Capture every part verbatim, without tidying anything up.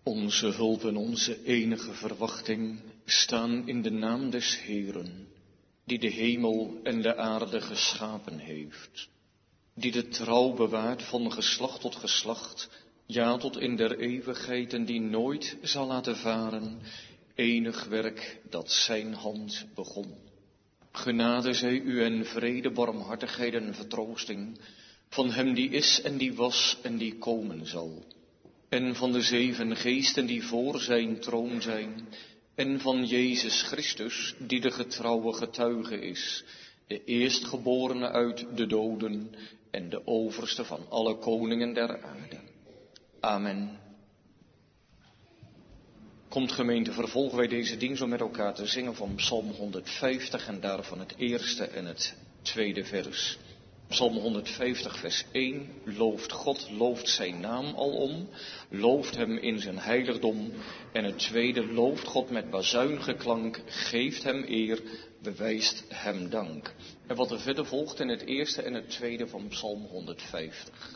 Onze hulp en onze enige verwachting staan in de naam des Heeren, die de hemel en de aarde geschapen heeft, die de trouw bewaart van geslacht tot geslacht, ja tot in der eeuwigheid, en die nooit zal laten varen enig werk dat zijn hand begon. Genade zij u en vrede, barmhartigheid en vertroosting van hem die is en die was en die komen zal, en van de zeven geesten die voor zijn troon zijn, en van Jezus Christus, die de getrouwe getuige is, de eerstgeborene uit de doden en de overste van alle koningen der aarde. Amen. Komt gemeente, vervolgen wij deze dienst om met elkaar te zingen van Psalm honderdvijftig en daarvan het eerste en het tweede vers. Psalm honderdvijftig vers één, looft God, looft zijn naam alom, looft hem in zijn heiligdom. En het tweede, looft God met bazuingeklank, geeft hem eer, bewijst hem dank. En wat er verder volgt in het eerste en het tweede van Psalm honderdvijftig.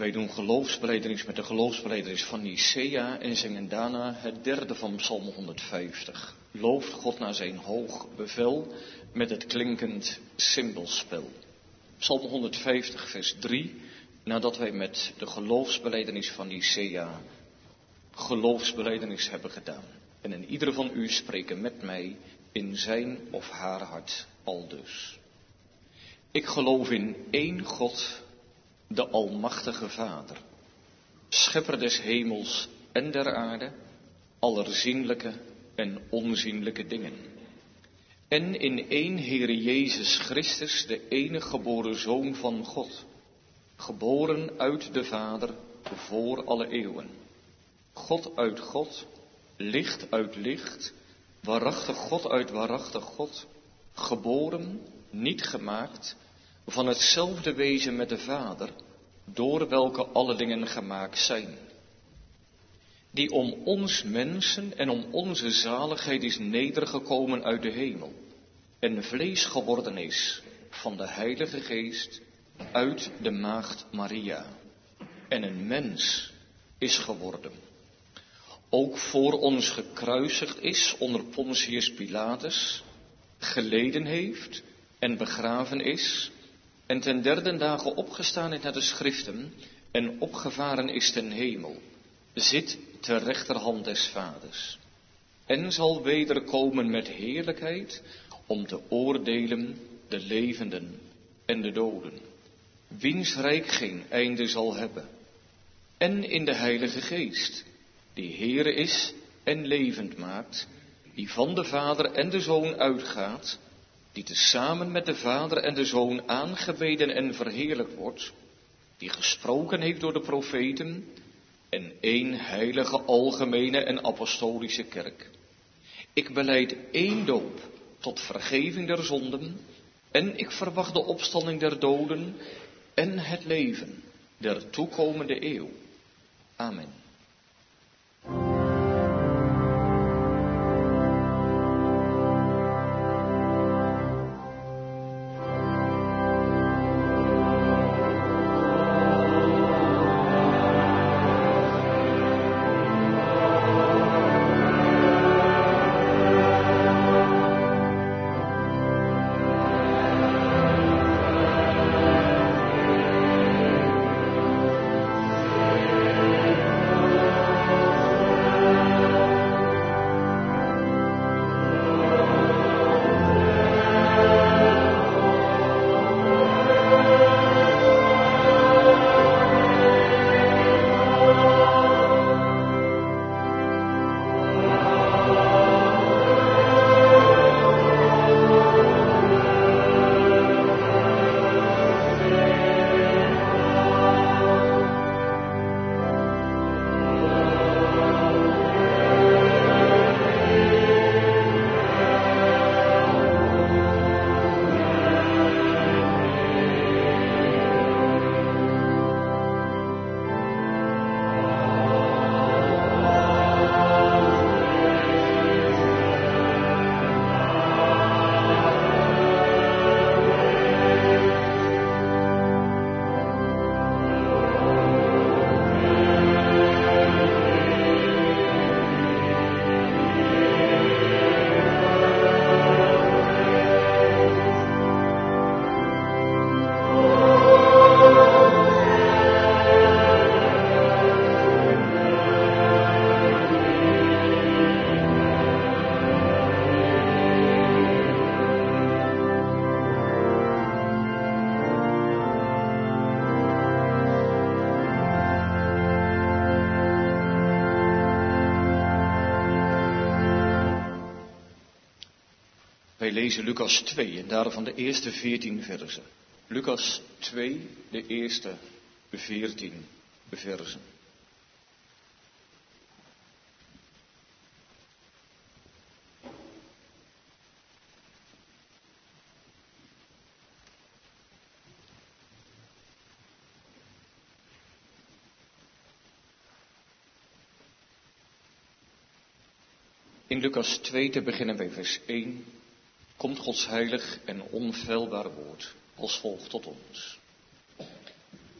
Wij doen geloofsbelijdenis met de geloofsbelijdenis van Nicea en zingen daarna het derde van Psalm honderdvijftig. Looft God naar zijn hoog bevel met het klinkend cymbelspel. Psalm honderdvijftig vers drie, nadat wij met de geloofsbelijdenis van Nicea geloofsbelijdenis hebben gedaan. En in ieder van u spreken met mij in zijn of haar hart aldus. Ik geloof in één God, de Almachtige Vader, Schepper des hemels en der aarde, aller zienlijke en onzienlijke dingen. En in één Heere Jezus Christus, de enige geboren Zoon van God, geboren uit de Vader voor alle eeuwen. God uit God, licht uit licht, waarachtig God uit waarachtig God, geboren, niet gemaakt, van hetzelfde wezen met de Vader, door welke alle dingen gemaakt zijn. Die om ons mensen en om onze zaligheid is nedergekomen uit de hemel, en vlees geworden is van de Heilige Geest uit de maagd Maria, en een mens is geworden. Ook voor ons gekruisigd is onder Pontius Pilatus, geleden heeft en begraven is, en ten derde dagen opgestaan is naar de schriften en opgevaren is ten hemel, zit ter rechterhand des Vaders, en zal wederkomen met heerlijkheid om te oordelen de levenden en de doden, wiens rijk geen einde zal hebben, en in de Heilige Geest, die Heere is en levend maakt, die van de Vader en de Zoon uitgaat, die tezamen met de Vader en de Zoon aangebeden en verheerlijkt wordt, die gesproken heeft door de profeten, en één heilige, algemene en apostolische kerk. Ik belijd één doop tot vergeving der zonden, en ik verwacht de opstanding der doden en het leven der toekomende eeuw. Amen. Wij lezen Lucas twee en daarvan de eerste veertien versen. Lucas twee, de eerste veertien versen. In Lucas twee te beginnen bij vers één komt Gods heilig en onfeilbaar woord als volgt tot ons.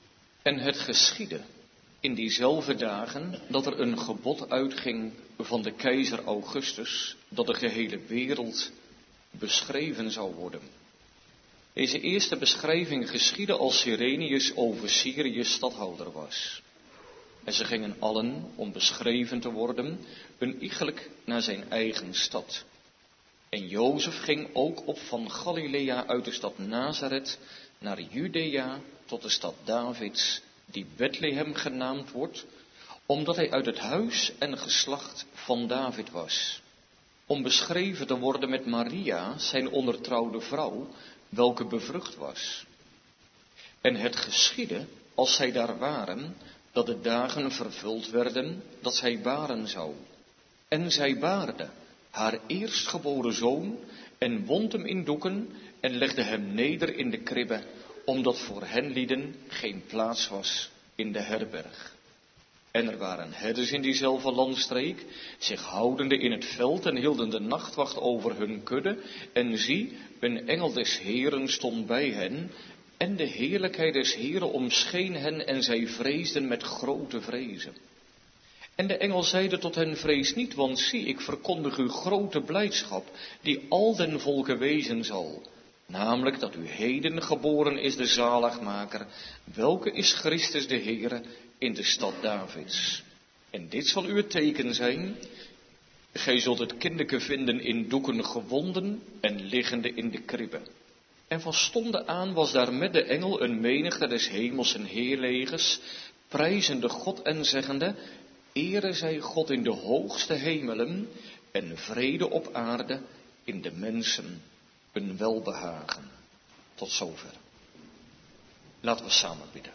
En het geschiedde in diezelfde dagen dat er een gebod uitging van de keizer Augustus dat de gehele wereld beschreven zou worden. Deze eerste beschrijving geschiedde als Cyrenius over Syrië stadhouder was. En ze gingen allen, om beschreven te worden, een iegelijk naar zijn eigen stad. En Jozef ging ook op van Galilea uit de stad Nazareth naar Judea tot de stad Davids, die Bethlehem genaamd wordt, omdat hij uit het huis en geslacht van David was. Om beschreven te worden met Maria, zijn ondertrouwde vrouw, welke bevrucht was. En het geschiedde, als zij daar waren, dat de dagen vervuld werden, dat zij baren zou. En zij baarde haar eerstgeboren zoon, en wond hem in doeken, en legde hem neder in de kribbe, omdat voor hen lieden geen plaats was in de herberg. En er waren herders in diezelfde landstreek, zich houdende in het veld en hielden de nachtwacht over hun kudde. En zie, een engel des Heeren stond bij hen, en de heerlijkheid des Heeren omscheen hen, en zij vreesden met grote vrezen. En de engel zeide tot hen, vrees niet, want zie, ik verkondig u grote blijdschap, die al den volken wezen zal. Namelijk dat u heden geboren is de zaligmaker, welke is Christus de Heere in de stad Davids. En dit zal u het teken zijn, gij zult het kindeke vinden in doeken gewonden en liggende in de kribbe. En van stonden aan was daar met de engel een menigte des hemels en heerlegers, prijzende God en zeggende, ere zij God in de hoogste hemelen en vrede op aarde in de mensen een welbehagen. Tot zover. Laten we samen bidden.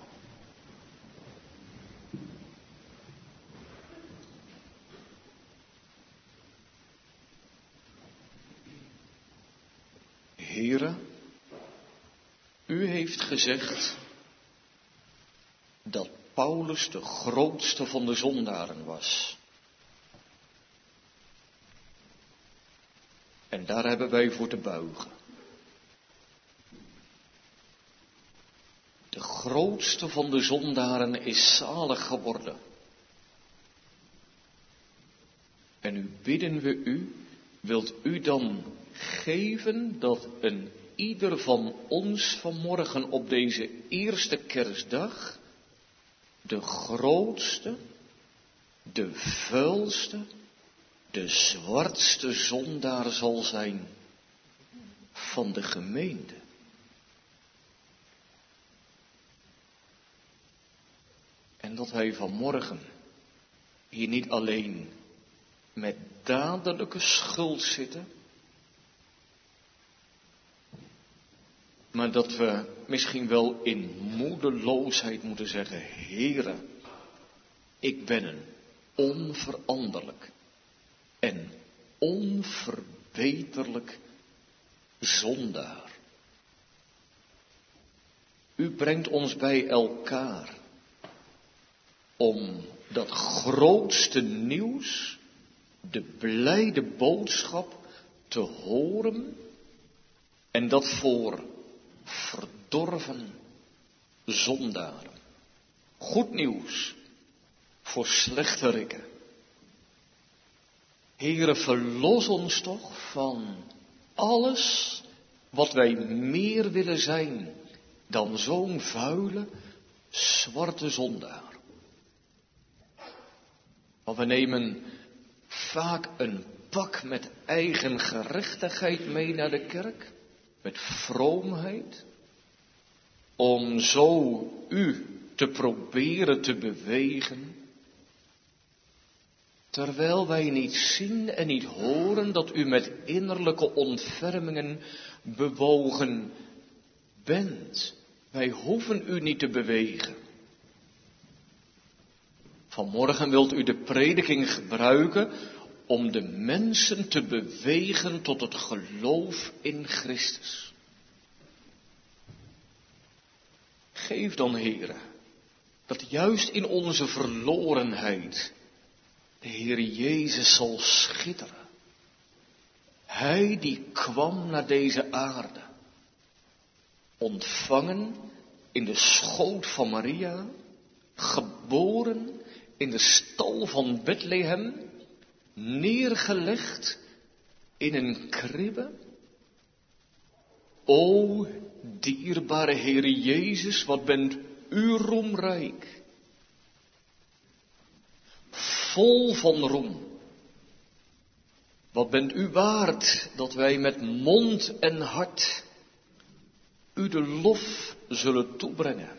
Heere, u heeft gezegd dat Paulus de grootste van de zondaren was. En daar hebben wij voor te buigen. De grootste van de zondaren is zalig geworden. En nu bidden we u, wilt u dan geven dat een ieder van ons vanmorgen op deze eerste kerstdag de grootste, de vuilste, de zwartste zondaar zal zijn van de gemeente. En dat wij vanmorgen hier niet alleen met dadelijke schuld zitten, maar dat we misschien wel in moedeloosheid moeten zeggen, Heere, ik ben een onveranderlijk en onverbeterlijk zondaar. U brengt ons bij elkaar om dat grootste nieuws, de blijde boodschap, te horen en dat voor verdorven zondaren. Goed nieuws voor slechterikken. Heere, verlos ons toch van alles wat wij meer willen zijn dan zo'n vuile, zwarte zondaar. Want we nemen vaak een pak met eigen gerechtigheid mee naar de kerk, met vroomheid, om zo u te proberen te bewegen, terwijl wij niet zien en niet horen dat u met innerlijke ontfermingen bewogen bent. Wij hoeven u niet te bewegen. Vanmorgen wilt u de prediking gebruiken om de mensen te bewegen tot het geloof in Christus. Geef dan, Heere, dat juist in onze verlorenheid de Heer Jezus zal schitteren. Hij die kwam naar deze aarde, ontvangen in de schoot van Maria, geboren in de stal van Bethlehem, neergelegd in een kribbe? O dierbare Heere Jezus, wat bent u roemrijk, vol van roem. Wat bent u waard dat wij met mond en hart u de lof zullen toebrengen.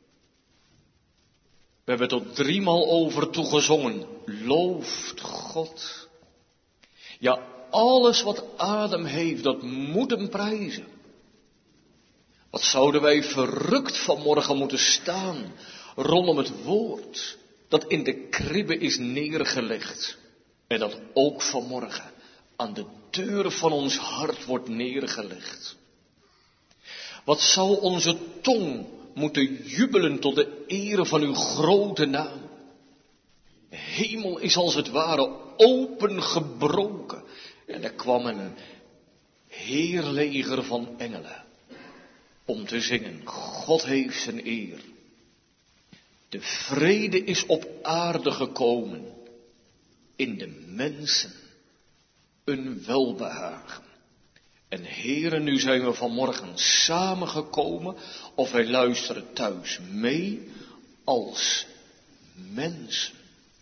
We hebben tot driemaal over toegezongen. Looft God. Ja, alles wat adem heeft, dat moet hem prijzen. Wat zouden wij verrukt vanmorgen moeten staan rondom het woord dat in de kribbe is neergelegd. En dat ook vanmorgen aan de deur van ons hart wordt neergelegd. Wat zou onze tong moeten jubelen tot de ere van uw grote naam. De hemel is als het ware opengebroken. En er kwam een heerleger van engelen om te zingen. God heeft zijn eer. De vrede is op aarde gekomen. In de mensen een welbehagen. En heren, nu zijn we vanmorgen samengekomen, of wij luisteren thuis mee als mensen.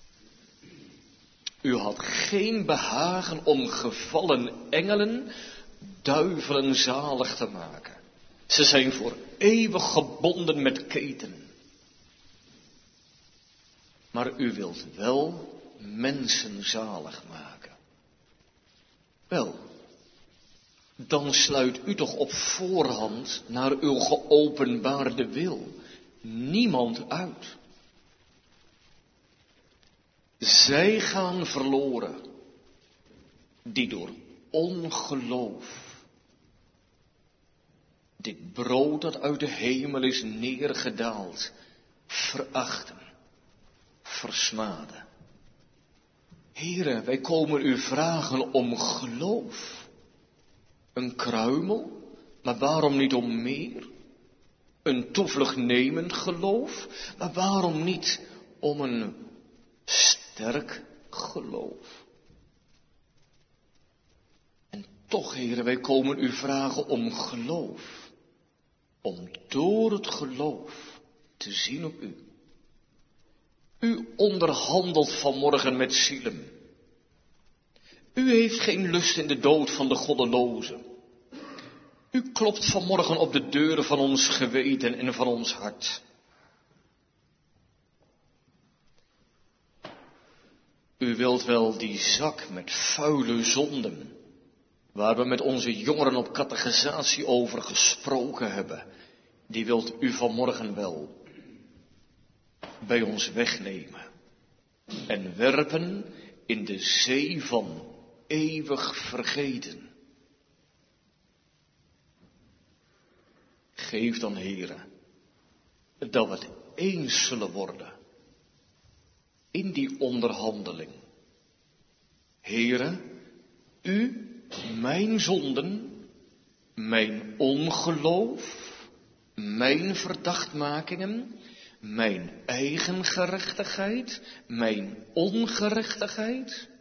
U had geen behagen om gevallen engelen, duivelen zalig te maken. Ze zijn voor eeuwig gebonden met ketenen. Maar u wilt wel mensen zalig maken. Wel, dan sluit u toch op voorhand naar uw geopenbaarde wil niemand uit. Zij gaan verloren, die door ongeloof dit brood dat uit de hemel is neergedaald, verachten, versmaden. Heren, wij komen u vragen om geloof. Een kruimel, maar waarom niet om meer? Een toevluchtnemend geloof, maar waarom niet om een sterk geloof? En toch, heren, wij komen u vragen om geloof. Om door het geloof te zien op u. U onderhandelt vanmorgen met zielen. U heeft geen lust in de dood van de goddelozen. U klopt vanmorgen op de deuren van ons geweten en van ons hart. U wilt wel die zak met vuile zonden, waar we met onze jongeren op catechisatie over gesproken hebben, die wilt u vanmorgen wel bij ons wegnemen en werpen in de zee van eeuwig vergeten. Geef dan, heren, dat we het eens zullen worden in die onderhandeling. Heren, u, mijn zonden, mijn ongeloof, mijn verdachtmakingen, mijn eigen gerechtigheid, mijn ongerechtigheid.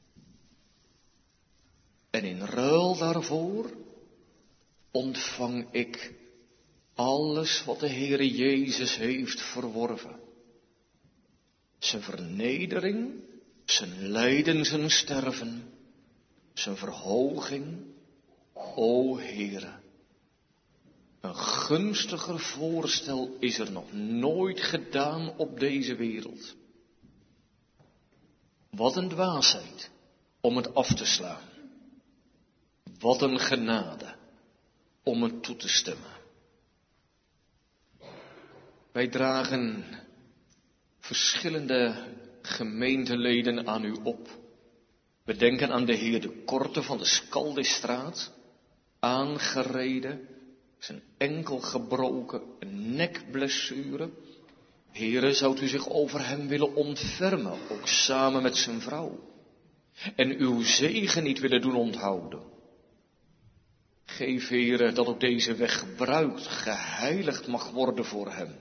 En in ruil daarvoor ontvang ik alles wat de Heere Jezus heeft verworven. Zijn vernedering, zijn lijden, zijn sterven, zijn verhoging, o Heere. Een gunstiger voorstel is er nog nooit gedaan op deze wereld. Wat een dwaasheid om het af te slaan. Wat een genade om het toe te stemmen. Wij dragen verschillende gemeenteleden aan u op. We denken aan de heer De Korte van de Skaldisstraat, aangereden, zijn enkel gebroken, een nekblessure. Heere, zou u zich over hem willen ontfermen, ook samen met zijn vrouw, en uw zegen niet willen doen onthouden. Geef, Heere, dat ook deze weg gebruikt, geheiligd mag worden voor hem.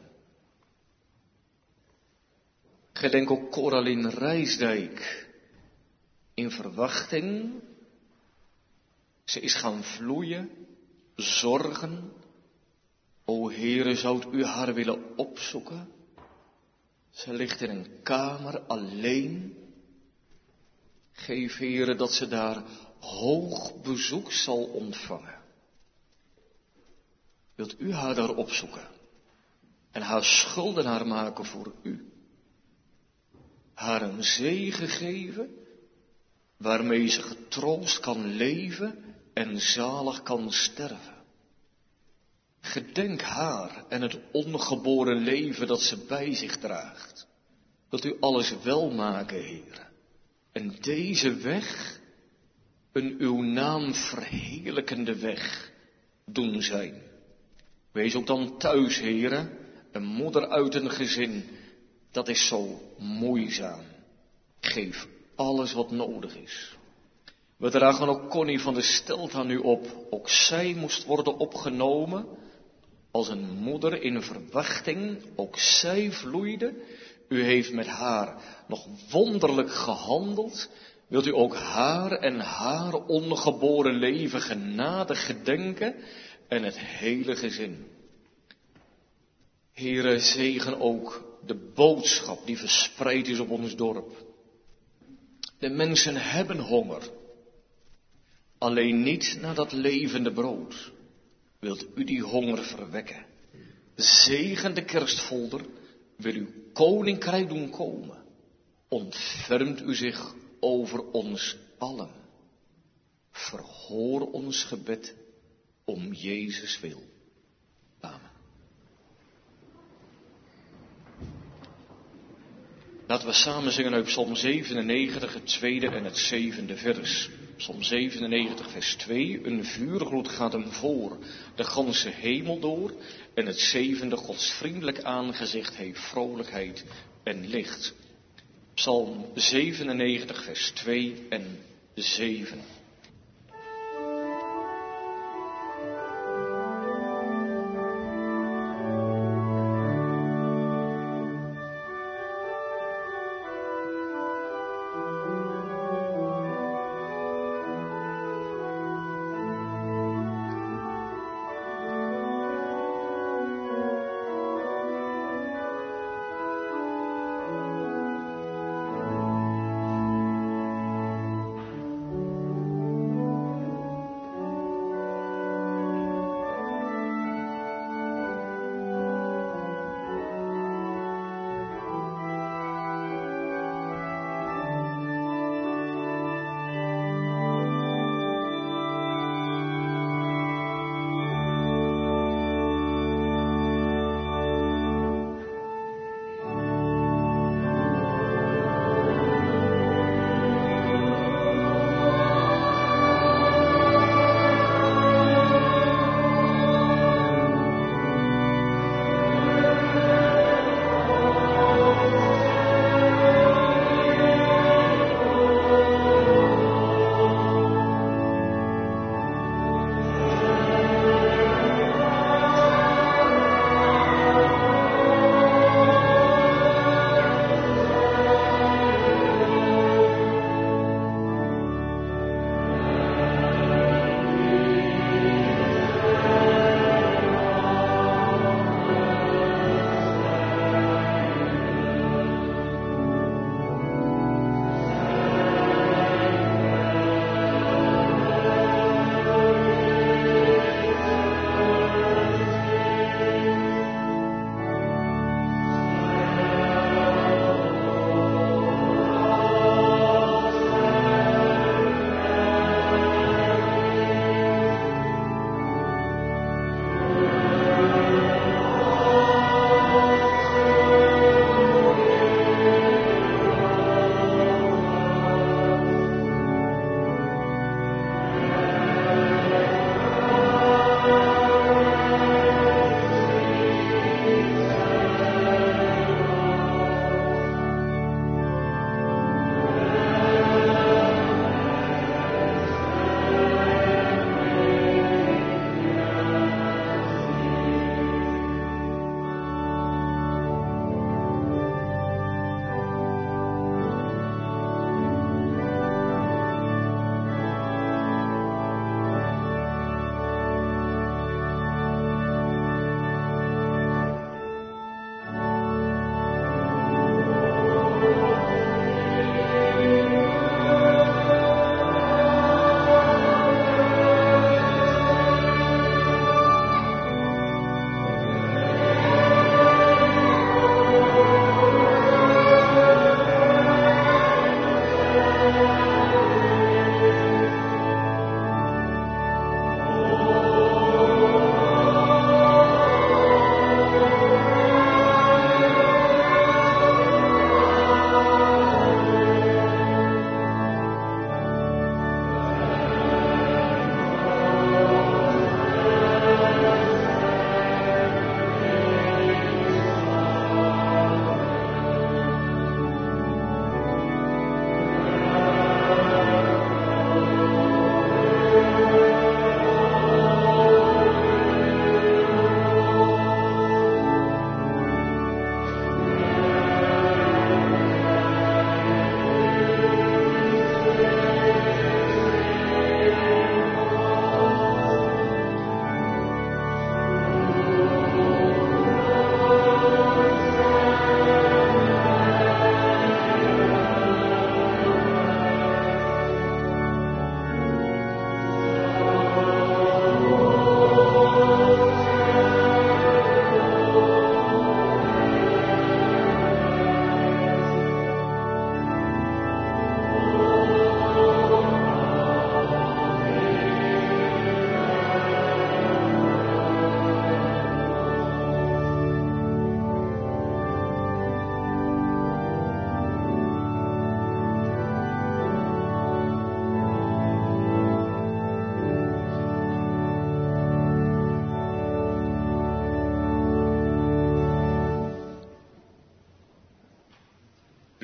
Gedenk ook Coraline Rijsdijk in verwachting. Ze is gaan vloeien, zorgen. O Heere, zoudt u haar willen opzoeken? Ze ligt in een kamer alleen. Geef, Heere, dat ze daar hoog bezoek zal ontvangen. Wilt u haar daar opzoeken en haar schuldenaar maken voor u? Haar een zegen geven, waarmee ze getroost kan leven en zalig kan sterven. Gedenk haar en het ongeboren leven dat ze bij zich draagt. Dat u alles wel maken, Heere. En deze weg, een uw naam verheerlijkende weg, doen zijn. Wees ook dan thuis, Heere, een moeder uit een gezin. Dat is zo moeizaam. Geef alles wat nodig is. We dragen ook Connie van de Stelt aan u op. Ook zij moest worden opgenomen als een moeder in verwachting. Ook zij vloeide. U heeft met haar nog wonderlijk gehandeld. Wilt u ook haar en haar ongeboren leven genadig gedenken en het hele gezin. Heere, zegen ook de boodschap die verspreid is op ons dorp. De mensen hebben honger. Alleen niet naar dat levende brood. Wilt u die honger verwekken? Zegen de kerstfolder. Wil uw koninkrijk doen komen. Ontfermt u zich over ons allen. Verhoor ons gebed om Jezus wil. Amen. Laten we samen zingen uit Psalm zevenennegentig, het tweede en het zevende vers. Psalm zevenennegentig, vers twee. Een vuurgloed gaat hem voor, de ganse hemel door. En het zevende, Gods vriendelijk aangezicht heeft vrolijkheid en licht. Psalm zevenennegentig, vers twee en zeven.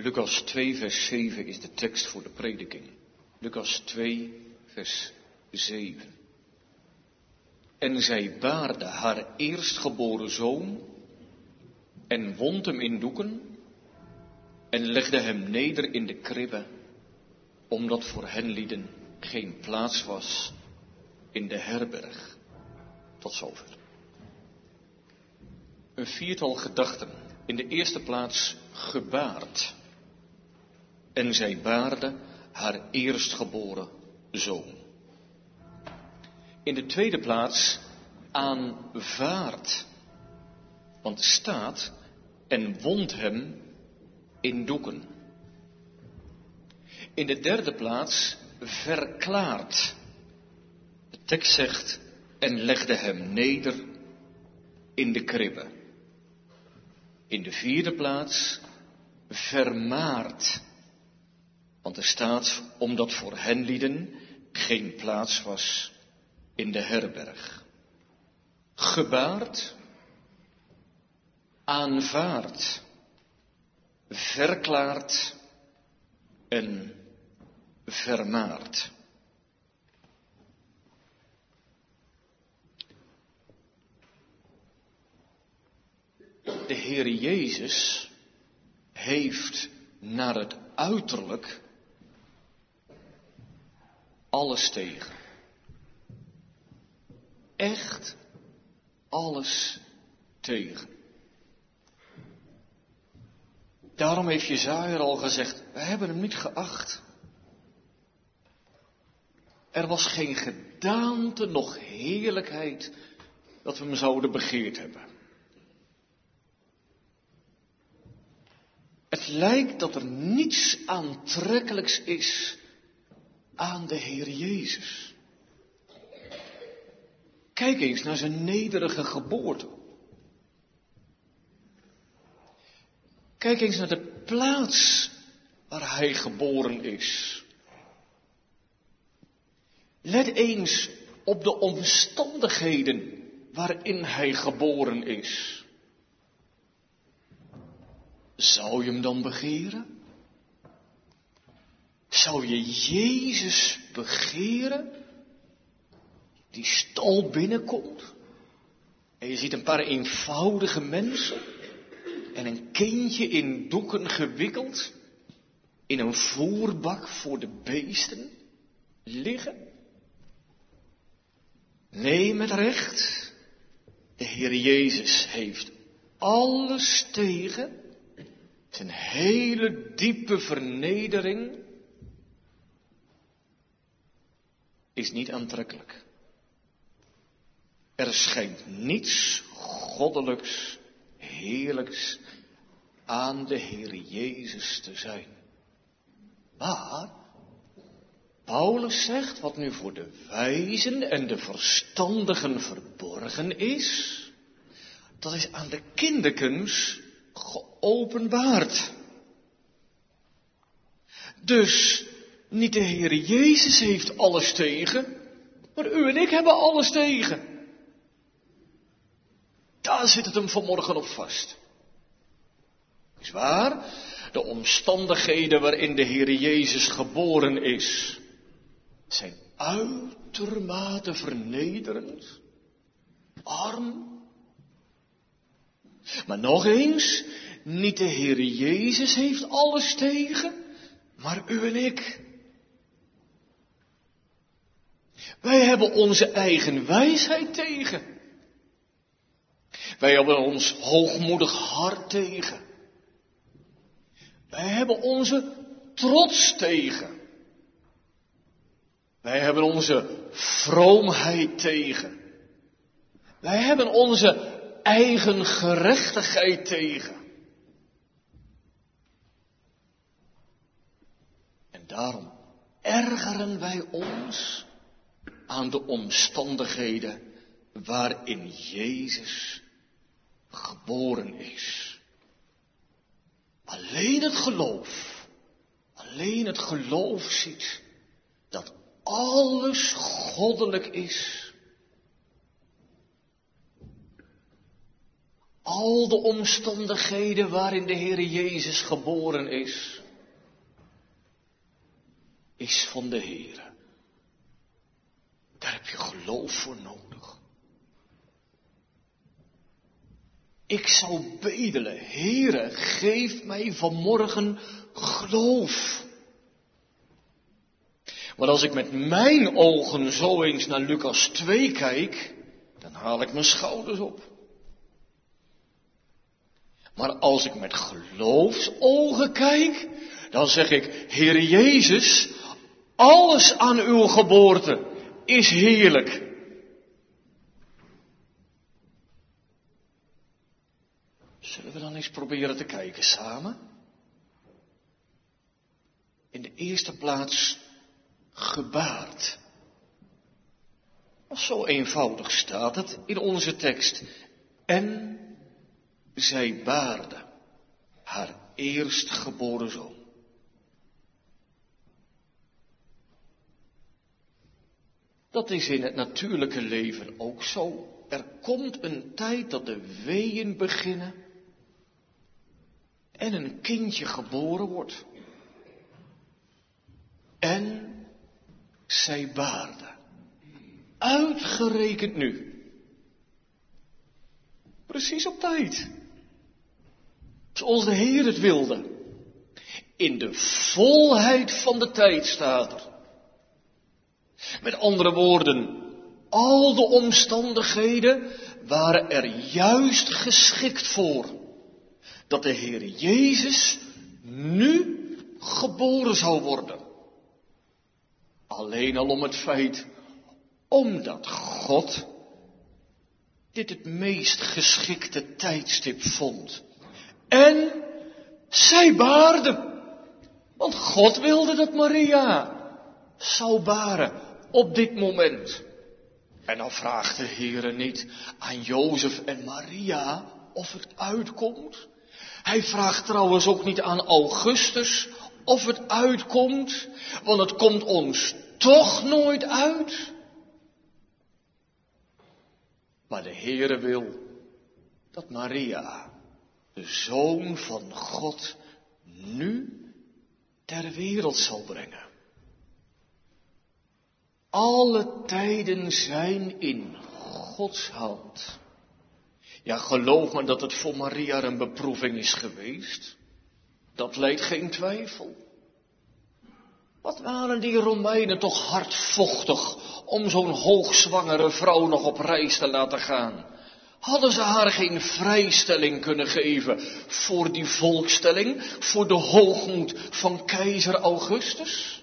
Lucas twee, vers zeven is de tekst voor de prediking. Lucas twee, vers zeven. En zij baarde haar eerstgeboren zoon en wond hem in doeken en legde hem neder in de kribbe, omdat voor hen lieden geen plaats was in de herberg. Tot zover. Een viertal gedachten. In de eerste plaats gebaard. En zij baarde haar eerstgeboren zoon. In de tweede plaats aanvaard. Want er staat en wond hem in doeken. In de derde plaats verklaard. De tekst zegt en legde hem neder in de kribbe. In de vierde plaats vermaard. Want er staat omdat voor hen lieden geen plaats was in de herberg. Gebaard, aanvaard, verklaard en vermaard. De Heer Jezus heeft naar het uiterlijk alles tegen. Echt alles tegen. Daarom heeft Jesaja al gezegd, we hebben hem niet geacht. Er was geen gedaante, noch heerlijkheid dat we hem zouden begeerd hebben. Het lijkt dat er niets aantrekkelijks is aan de Heer Jezus. Kijk eens naar zijn nederige geboorte. Kijk eens naar de plaats waar hij geboren is. Let eens op de omstandigheden waarin hij geboren is. Zou je hem dan begeren? Zou je Jezus begeren? Die stal binnenkomt. En je ziet een paar eenvoudige mensen. En een kindje in doeken gewikkeld. In een voerbak voor de beesten liggen. Nee, met recht. De Heer Jezus heeft alles tegen. Zijn hele diepe vernedering is niet aantrekkelijk. Er schijnt niets goddelijks, heerlijks aan de Heer Jezus te zijn. Maar Paulus zegt, wat nu voor de wijzen en de verstandigen verborgen is, dat is aan de kinderkens geopenbaard. Dus niet de Heer Jezus heeft alles tegen, maar u en ik hebben alles tegen. Daar zit het hem vanmorgen op vast. Is waar, de omstandigheden waarin de Heer Jezus geboren is, zijn uitermate vernederend, arm. Maar nog eens, niet de Heer Jezus heeft alles tegen, maar u en ik. Wij hebben onze eigen wijsheid tegen. Wij hebben ons hoogmoedig hart tegen. Wij hebben onze trots tegen. Wij hebben onze vroomheid tegen. Wij hebben onze eigen gerechtigheid tegen. En daarom ergeren wij ons aan de omstandigheden waarin Jezus geboren is. Alleen het geloof, alleen het geloof ziet dat alles goddelijk is. Al de omstandigheden waarin de Heer Jezus geboren is, is van de Heere. Daar heb je geloof voor nodig. Ik zou bedelen, Heere, geef mij vanmorgen geloof. Maar als ik met mijn ogen zo eens naar Lucas twee kijk, dan haal ik mijn schouders op. Maar als ik met geloofsogen kijk, dan zeg ik, Heere Jezus, alles aan uw geboorte is heerlijk. Zullen we dan eens proberen te kijken samen? In de eerste plaats gebaard. Zo eenvoudig staat het in onze tekst. En zij baarde haar eerstgeboren zoon. Dat is in het natuurlijke leven ook zo. Er komt een tijd dat de weeën beginnen en een kindje geboren wordt. En zij baarde. Uitgerekend nu. Precies op tijd. Zoals de Heer het wilde. In de volheid van de tijd staat er. Met andere woorden, al de omstandigheden waren er juist geschikt voor dat de Heer Jezus nu geboren zou worden. Alleen al om het feit, omdat God dit het meest geschikte tijdstip vond. En zij baarde, want God wilde dat Maria zou baren op dit moment. En dan vraagt de Heere niet aan Jozef en Maria of het uitkomt. Hij vraagt trouwens ook niet aan Augustus of het uitkomt, want het komt ons toch nooit uit. Maar de Heere wil dat Maria, de Zoon van God, nu ter wereld zal brengen. Alle tijden zijn in Gods hand. Ja, geloof me dat het voor Maria een beproeving is geweest. Dat leidt geen twijfel. Wat waren die Romeinen toch hardvochtig om zo'n hoogzwangere vrouw nog op reis te laten gaan. Hadden ze haar geen vrijstelling kunnen geven voor die volkstelling, voor de hoogmoed van keizer Augustus?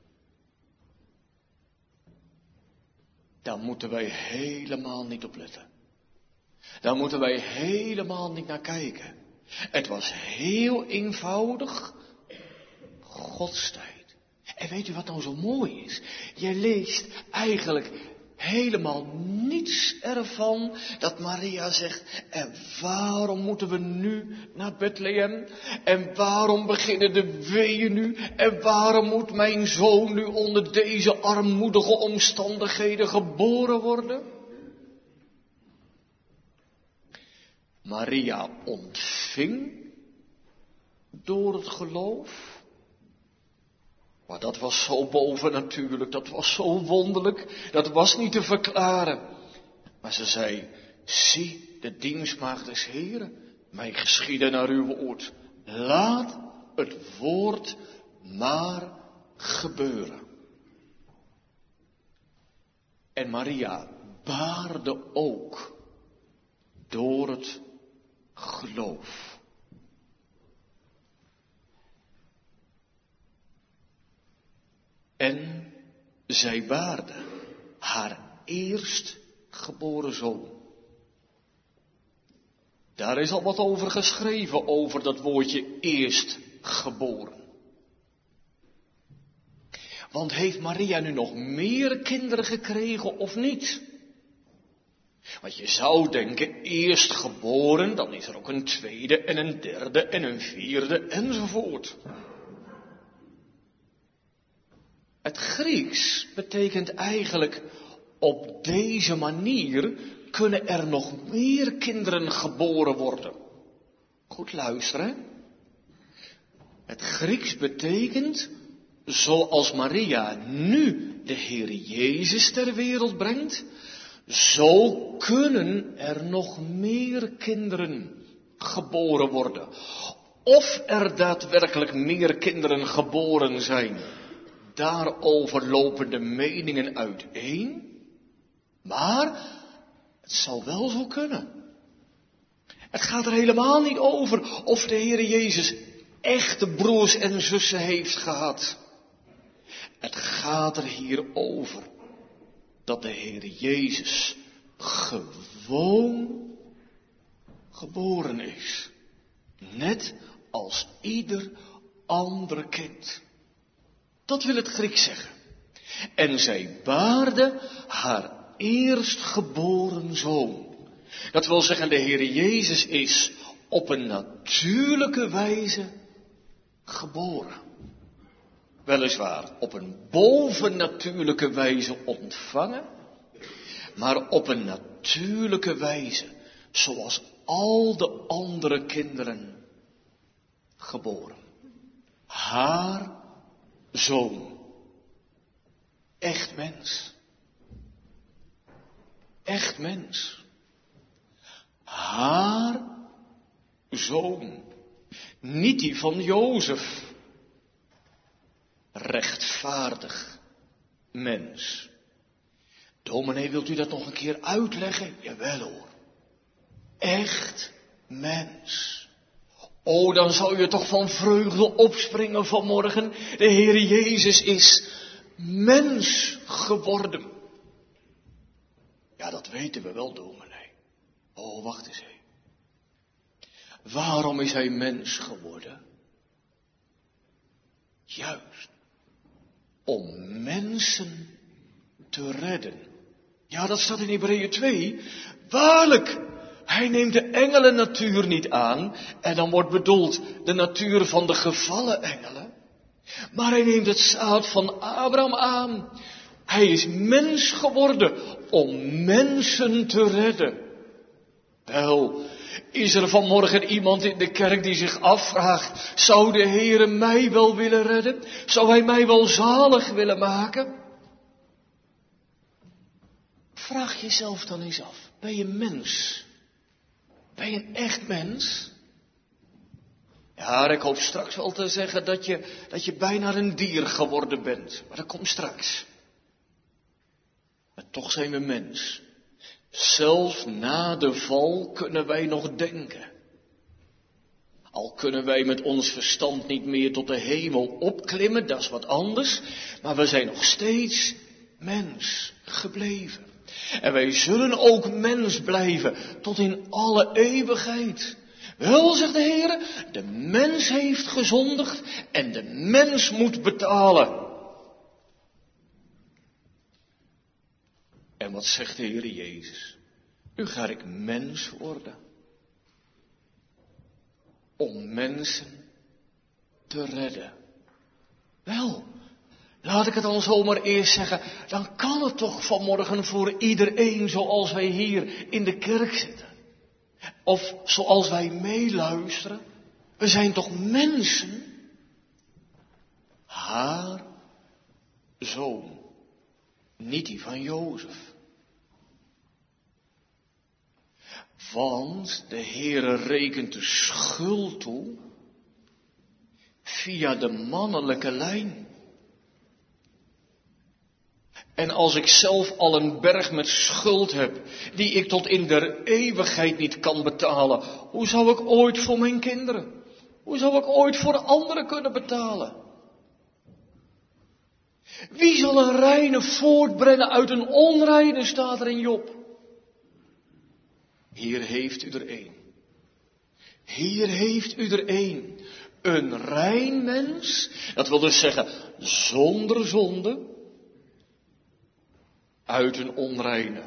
Daar moeten wij helemaal niet op letten. Daar moeten wij helemaal niet naar kijken. Het was heel eenvoudig Gods tijd. En weet u wat nou zo mooi is? Je leest eigenlijk helemaal niets ervan dat Maria zegt, en waarom moeten we nu naar Bethlehem? En waarom beginnen de weeën nu? En waarom moet mijn zoon nu onder deze armoedige omstandigheden geboren worden? Maria ontving door het geloof. Maar dat was zo bovennatuurlijk, dat was zo wonderlijk, dat was niet te verklaren. Maar ze zei, zie de dienstmaagd des Heren, mij geschieden naar uw woord. Laat het woord maar gebeuren. En Maria baarde ook door het geloof. En zij baarde haar eerstgeboren zoon. Daar is al wat over geschreven, over dat woordje eerstgeboren. Want heeft Maria nu nog meer kinderen gekregen of niet? Want je zou denken, eerstgeboren, dan is er ook een tweede en een derde en een vierde enzovoort. Het Grieks betekent eigenlijk, op deze manier kunnen er nog meer kinderen geboren worden. Goed luisteren. Het Grieks betekent, zoals Maria nu de Heer Jezus ter wereld brengt, zo kunnen er nog meer kinderen geboren worden. Of er daadwerkelijk meer kinderen geboren zijn, daarover lopen de meningen uiteen. Maar het zal wel zo kunnen. Het gaat er helemaal niet over of de Heer Jezus echte broers en zussen heeft gehad. Het gaat er hier over dat de Heer Jezus gewoon geboren is. Net als ieder ander kind. Dat wil het Grieks zeggen. En zij baarde haar eerstgeboren zoon. Dat wil zeggen, de Heer Jezus is op een natuurlijke wijze geboren. Weliswaar op een bovennatuurlijke wijze ontvangen, maar op een natuurlijke wijze, zoals al de andere kinderen geboren. Haar zoon. Echt mens. Echt mens. Haar zoon. Niet die van Jozef. Rechtvaardig mens. Dominee, wilt u dat nog een keer uitleggen? Jawel hoor. Echt mens. O, dan zou je toch van vreugde opspringen vanmorgen. De Heer Jezus is mens geworden. Ja, dat weten we wel, dominee. Oh, wacht eens even. Waarom is hij mens geworden? Juist. Om mensen te redden. Ja, dat staat in Hebreeën twee. Waarlijk, hij neemt de engelennatuur niet aan. En dan wordt bedoeld de natuur van de gevallen engelen. Maar hij neemt het zaad van Abraham aan. Hij is mens geworden om mensen te redden. Wel, is er vanmorgen iemand in de kerk die zich afvraagt, zou de Heere mij wel willen redden? Zou hij mij wel zalig willen maken? Vraag jezelf dan eens af, ben je mens? Ben je een echt mens? Ja, ik hoop straks wel te zeggen dat je, dat je bijna een dier geworden bent, maar dat komt straks. Maar toch zijn we mens. Zelfs na de val kunnen wij nog denken. Al kunnen wij met ons verstand niet meer tot de hemel opklimmen, dat is wat anders. Maar we zijn nog steeds mens gebleven. En wij zullen ook mens blijven tot in alle eeuwigheid. Wel, zegt de Heer, de mens heeft gezondigd en de mens moet betalen. En wat zegt de Heer Jezus? Nu ga ik mens worden. Om mensen te redden. Wel, laat ik het dan zomaar eerst zeggen. Dan kan het toch vanmorgen voor iedereen zoals wij hier in de kerk zitten. Of zoals wij meeluisteren. We zijn toch mensen? Haar zoon. Niet die van Jozef. Want de Heere rekent de schuld toe via de mannelijke lijn. En als ik zelf al een berg met schuld heb, die ik tot in der eeuwigheid niet kan betalen, hoe zou ik ooit voor mijn kinderen, hoe zou ik ooit voor anderen kunnen betalen? Wie zal een reine voortbrengen uit een onreine, staat er in Job. Hier heeft u er één. Hier heeft u er één. Een rein mens, dat wil dus zeggen zonder zonde, uit een onreine.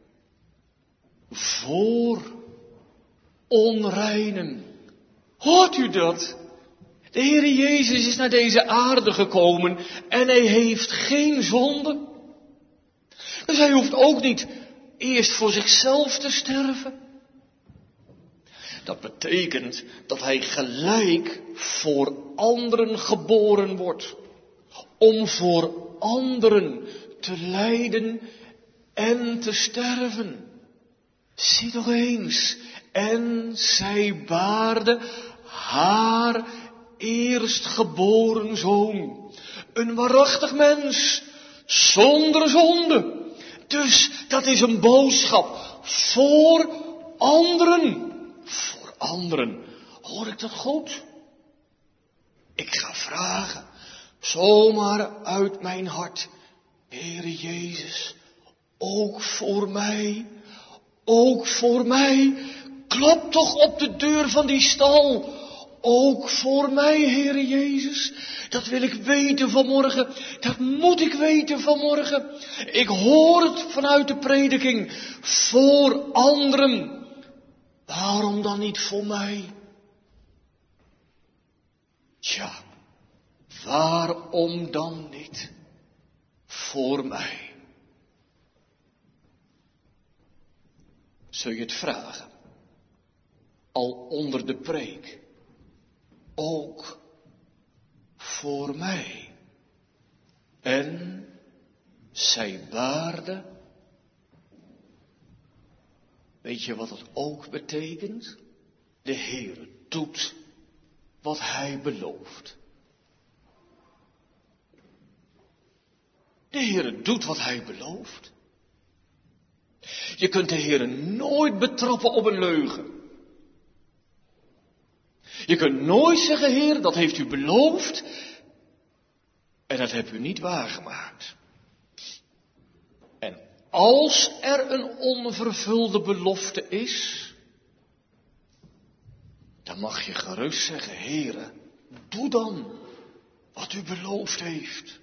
Voor onreinen. Hoort u dat? De Heer Jezus is naar deze aarde gekomen en hij heeft geen zonde. Dus hij hoeft ook niet eerst voor zichzelf te sterven. Dat betekent dat hij gelijk voor anderen geboren wordt. om voor anderen te lijden en te sterven. Zie toch eens. En zij baarde haar eerstgeboren zoon. Een waarachtig mens, zonder zonde. Dus dat is een boodschap voor anderen. Voor anderen. Hoor ik dat goed? Ik ga vragen, zomaar uit mijn hart. Heere Jezus, ook voor mij, ook voor mij. Klop toch op de deur van die stal. Ook voor mij, Heere Jezus. Dat wil ik weten vanmorgen. Dat moet ik weten vanmorgen. Ik hoor het vanuit de prediking. Voor anderen. Waarom dan niet voor mij? Tja, waarom dan niet voor mij? Zul je het vragen? Al onder de preek. Ook voor mij. En zij baarde. Weet je wat het ook betekent? De Heer doet wat Hij belooft. De Heer doet wat Hij belooft. Je kunt de Heer nooit betrappen op een leugen. Je kunt nooit zeggen, Heer, dat heeft u beloofd. En dat hebt u niet waargemaakt. En als er een onvervulde belofte is, dan mag je gerust zeggen, Heere, doe dan wat u beloofd heeft.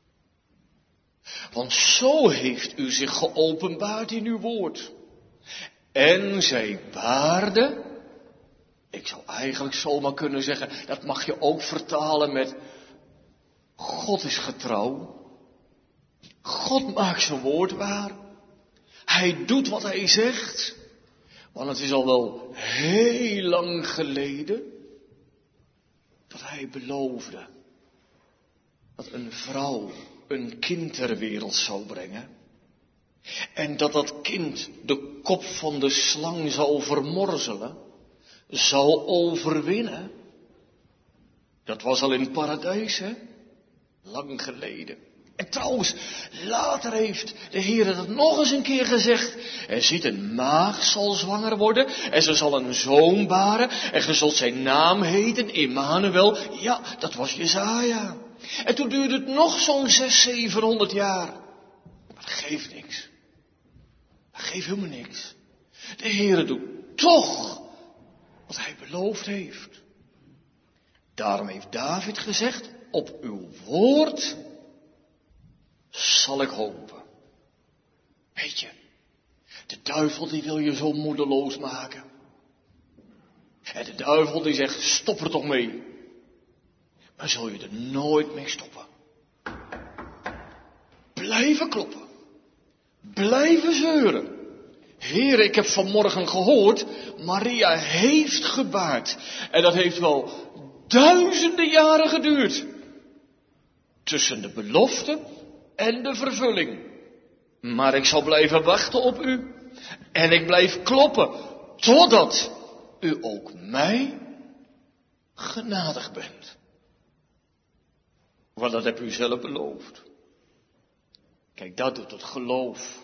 Want zo heeft u zich geopenbaard in uw woord. En zij baarde. Ik zou eigenlijk zomaar kunnen zeggen, dat mag je ook vertalen met God is getrouw. God maakt zijn woord waar. Hij doet wat hij zegt. Want het is al wel heel lang geleden dat hij beloofde dat een vrouw een kind ter wereld zou brengen. En dat dat kind de kop van de slang zou vermorzelen, zou overwinnen. Dat was al in het paradijs, hè? Lang geleden. En trouwens, later heeft de Heer het nog eens een keer gezegd. En ziet, een maagd zal zwanger worden. En ze zal een zoon baren. En ge zult zijn naam heten, Immanuel. Ja, dat was Jesaja. En toen duurde het nog zo'n zes, zevenhonderd jaar. Maar dat geeft niks. Dat geeft helemaal niks. De Heer doet toch wat hij beloofd heeft. Daarom heeft David gezegd, op uw woord zal ik hopen. Weet je, de duivel die wil je zo moedeloos maken. En de duivel die zegt, stop er toch mee. Maar zul je er nooit mee stoppen. Blijven kloppen. Blijven zeuren. Heer, ik heb vanmorgen gehoord, Maria heeft gebaard. En dat heeft wel duizenden jaren geduurd. Tussen de belofte en de vervulling. Maar ik zal blijven wachten op u. En ik blijf kloppen. Totdat u ook mij genadig bent. Want dat hebt u zelf beloofd. Kijk, dat doet het geloof.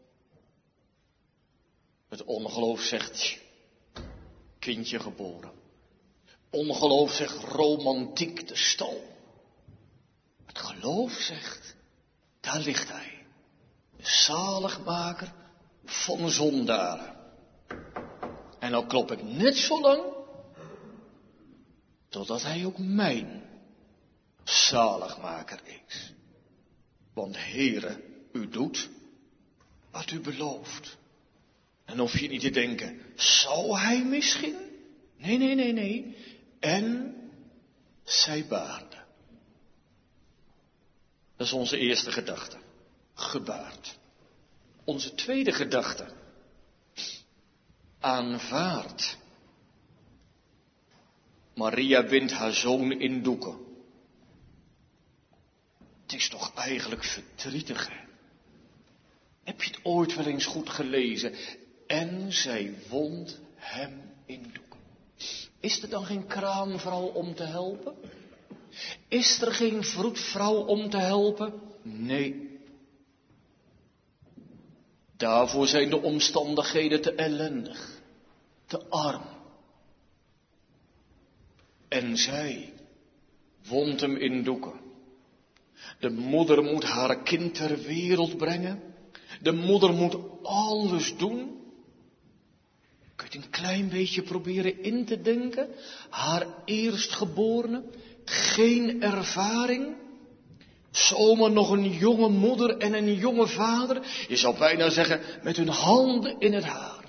Het ongeloof zegt, kindje geboren. Ongeloof zegt, romantiek de stal. Het geloof zegt, daar ligt hij. De zaligmaker van zondaren. En dan klop ik net zo lang, totdat hij ook mijn zaligmaker is. Want Heere, u doet wat u belooft. En hoef je niet te denken, zou hij misschien? Nee, nee, nee, nee. En zij baarde. Dat is onze eerste gedachte. Gebaard. Onze tweede gedachte. Aanvaard. Maria bindt haar zoon in doeken. Het is toch eigenlijk verdrietig, hè? Heb je het ooit wel eens goed gelezen? En zij wond hem in doeken. Is er dan geen kraamvrouw om te helpen? Is er geen vroedvrouw om te helpen? Nee. Daarvoor zijn de omstandigheden te ellendig, te arm. En zij wond hem in doeken. De moeder moet haar kind ter wereld brengen. De moeder moet alles doen. Kun je het een klein beetje proberen in te denken? Haar eerstgeborene, geen ervaring. Zomaar nog een jonge moeder en een jonge vader. Je zou bijna zeggen, met hun handen in het haar.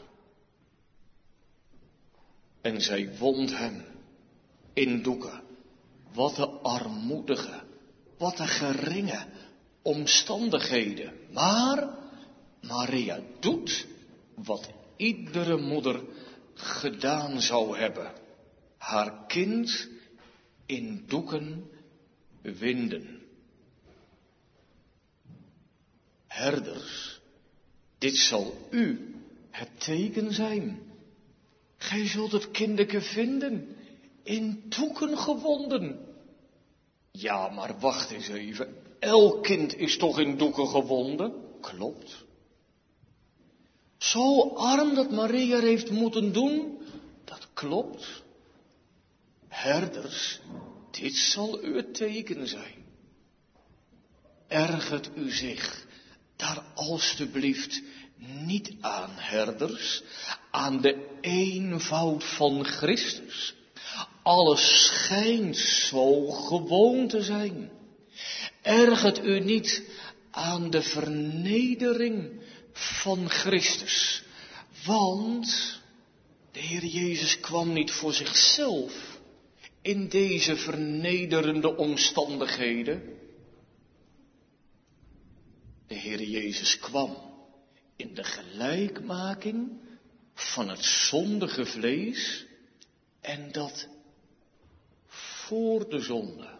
En zij wond hem in doeken. Wat een armoedige, wat een geringe omstandigheden. Maar Maria doet wat iedere moeder gedaan zou hebben. Haar kind in doeken winden. Herders, dit zal u het teken zijn. Gij zult het kindeke vinden, in doeken gewonden. Ja, maar wacht eens even. Elk kind is toch in doeken gewonden? Klopt. Zo arm dat Maria er heeft moeten doen? Dat klopt. Herders, dit zal u het teken zijn. Ergert u zich daar alstublieft niet aan, herders, aan de eenvoud van Christus. Alles schijnt zo gewoon te zijn. Ergert u niet aan de vernedering van Christus. Want de Heer Jezus kwam niet voor zichzelf in deze vernederende omstandigheden. De Heer Jezus kwam in de gelijkmaking van het zondige vlees en dat voor de zonde.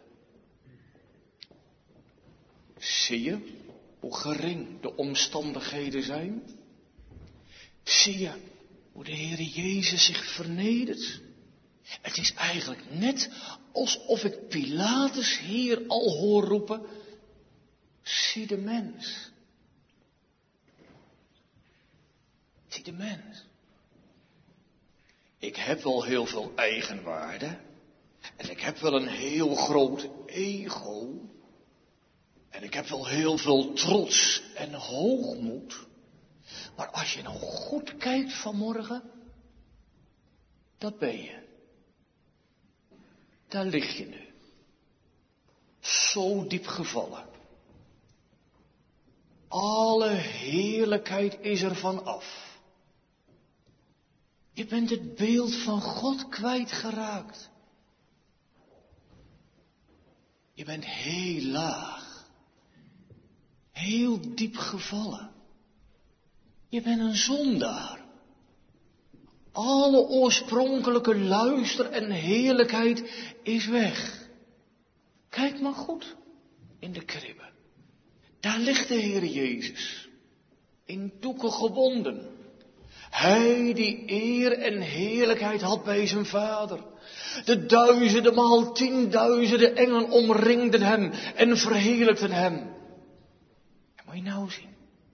Zie je hoe gering de omstandigheden zijn? Zie je hoe de Heer Jezus zich vernedert? Het is eigenlijk net alsof ik Pilatus hier al hoor roepen: zie de mens. Zie de mens. Ik heb wel heel veel eigenwaarde. En ik heb wel een heel groot ego. En ik heb wel heel veel trots en hoogmoed. Maar als je nou goed kijkt vanmorgen, dat ben je. Daar lig je nu. Zo diep gevallen. Alle heerlijkheid is er van af. Je bent het beeld van God kwijtgeraakt. Je bent heel laag. Heel diep gevallen. Je bent een zondaar. Alle oorspronkelijke luister en heerlijkheid is weg. Kijk maar goed in de kribbe. Daar ligt de Heer Jezus. In doeken gewonden. Hij die eer en heerlijkheid had bij zijn vader. De duizenden maal tienduizenden engelen omringden hem en verheerlijkten hem. Ja, moet je nou zien.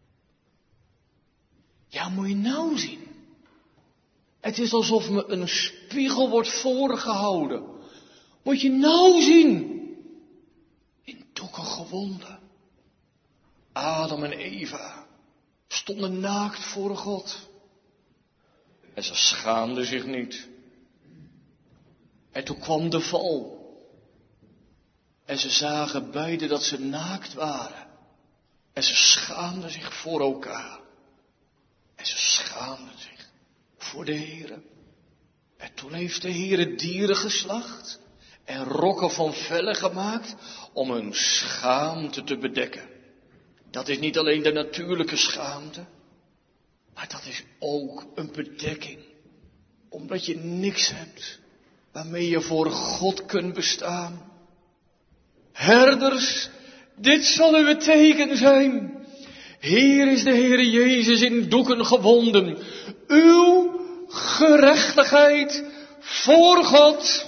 Ja, moet je nou zien. Het is alsof me een spiegel wordt voorgehouden. Moet je nou zien. In doeken gewonden. Adam en Eva stonden naakt voor God. En ze schaamden zich niet. En toen kwam de val. En ze zagen beiden dat ze naakt waren. En ze schaamden zich voor elkaar. En ze schaamden zich voor de Heere. En toen heeft de Heere dieren geslacht. En rokken van vellen gemaakt om hun schaamte te bedekken. Dat is niet alleen de natuurlijke schaamte. Maar dat is ook een bedekking. Omdat je niks hebt waarmee je voor God kunt bestaan. Herders, Dit zal uw teken zijn. Hier is de Heere Jezus in doeken gewonden. Uw gerechtigheid voor God.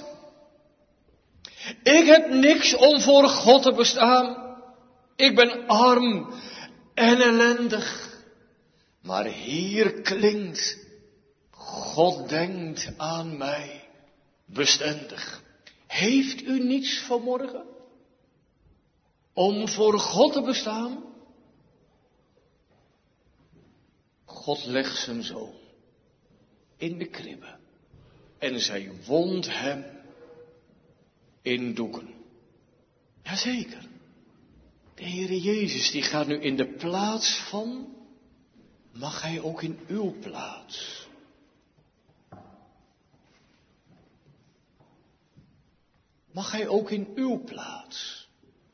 Ik heb niks om voor God te bestaan. Ik ben arm en ellendig. Maar hier klinkt, God denkt aan mij bestendig. Heeft u niets vanmorgen om voor God te bestaan? God legt zijn zoon in de kribbe en zij wond hem in doeken. Jazeker, de Heere Jezus die gaat nu in de plaats van, mag hij ook in uw plaats. Mag hij ook in uw plaats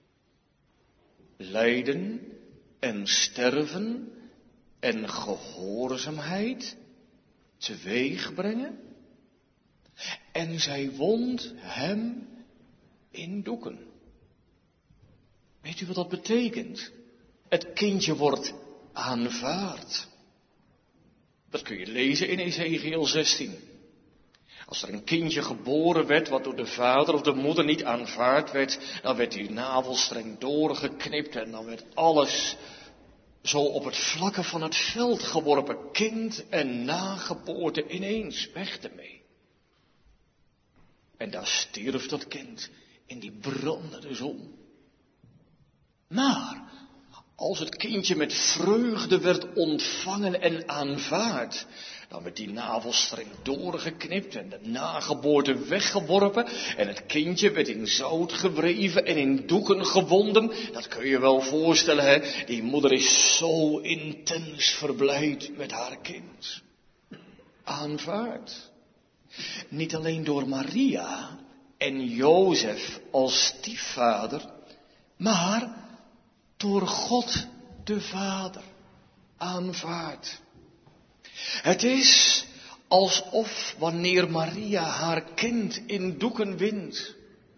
lijden en sterven en gehoorzaamheid teweeg brengen? En zij wond hem in doeken. Weet u wat dat betekent? Het kindje wordt aanvaard. Dat kun je lezen in Ezechiël zestien. Als er een kindje geboren werd wat door de vader of de moeder niet aanvaard werd, dan werd die navelstreng doorgeknipt en dan werd alles zo op het vlakke van het veld geworpen. Kind en nageboorte ineens, weg ermee. En daar stierf dat kind in die brandende zon. Maar als het kindje met vreugde werd ontvangen en aanvaard, dan werd die navelstreng doorgeknipt en de nageboorte weggeworpen en het kindje werd in zout gewreven en in doeken gewonden. Dat kun je wel voorstellen, hè? Die moeder is zo intens verblijd met haar kind. Aanvaard. Niet alleen door Maria en Jozef als stiefvader, maar door God de Vader aanvaard. Het is alsof wanneer Maria haar kind in doeken windt,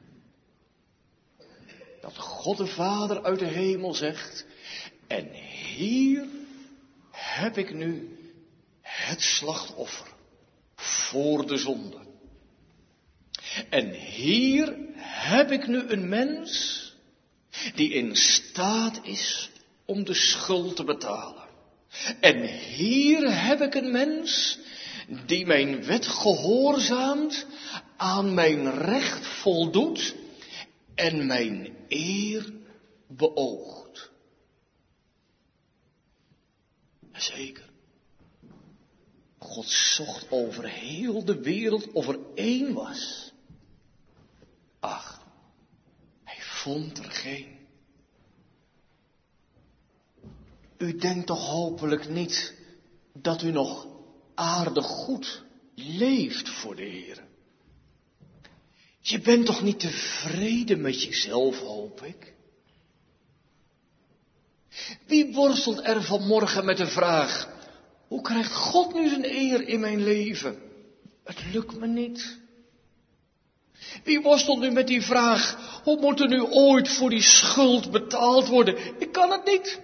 dat God de Vader uit de hemel zegt, en hier heb ik nu het slachtoffer voor de zonde. En hier heb ik nu een mens die in staat is om de schuld te betalen. En hier heb ik een mens die mijn wet gehoorzaamt, aan mijn recht voldoet en mijn eer beoogt. Jazeker. God zocht over heel de wereld of er één was. Ach, hij vond er geen. U denkt toch hopelijk niet dat u nog aardig goed leeft voor de Heer. Je bent toch niet tevreden met jezelf, hoop ik? Wie worstelt er vanmorgen met de vraag, hoe krijgt God nu zijn eer in mijn leven? Het lukt me niet. Wie worstelt nu met die vraag, hoe moet er nu ooit voor die schuld betaald worden? Ik kan het niet.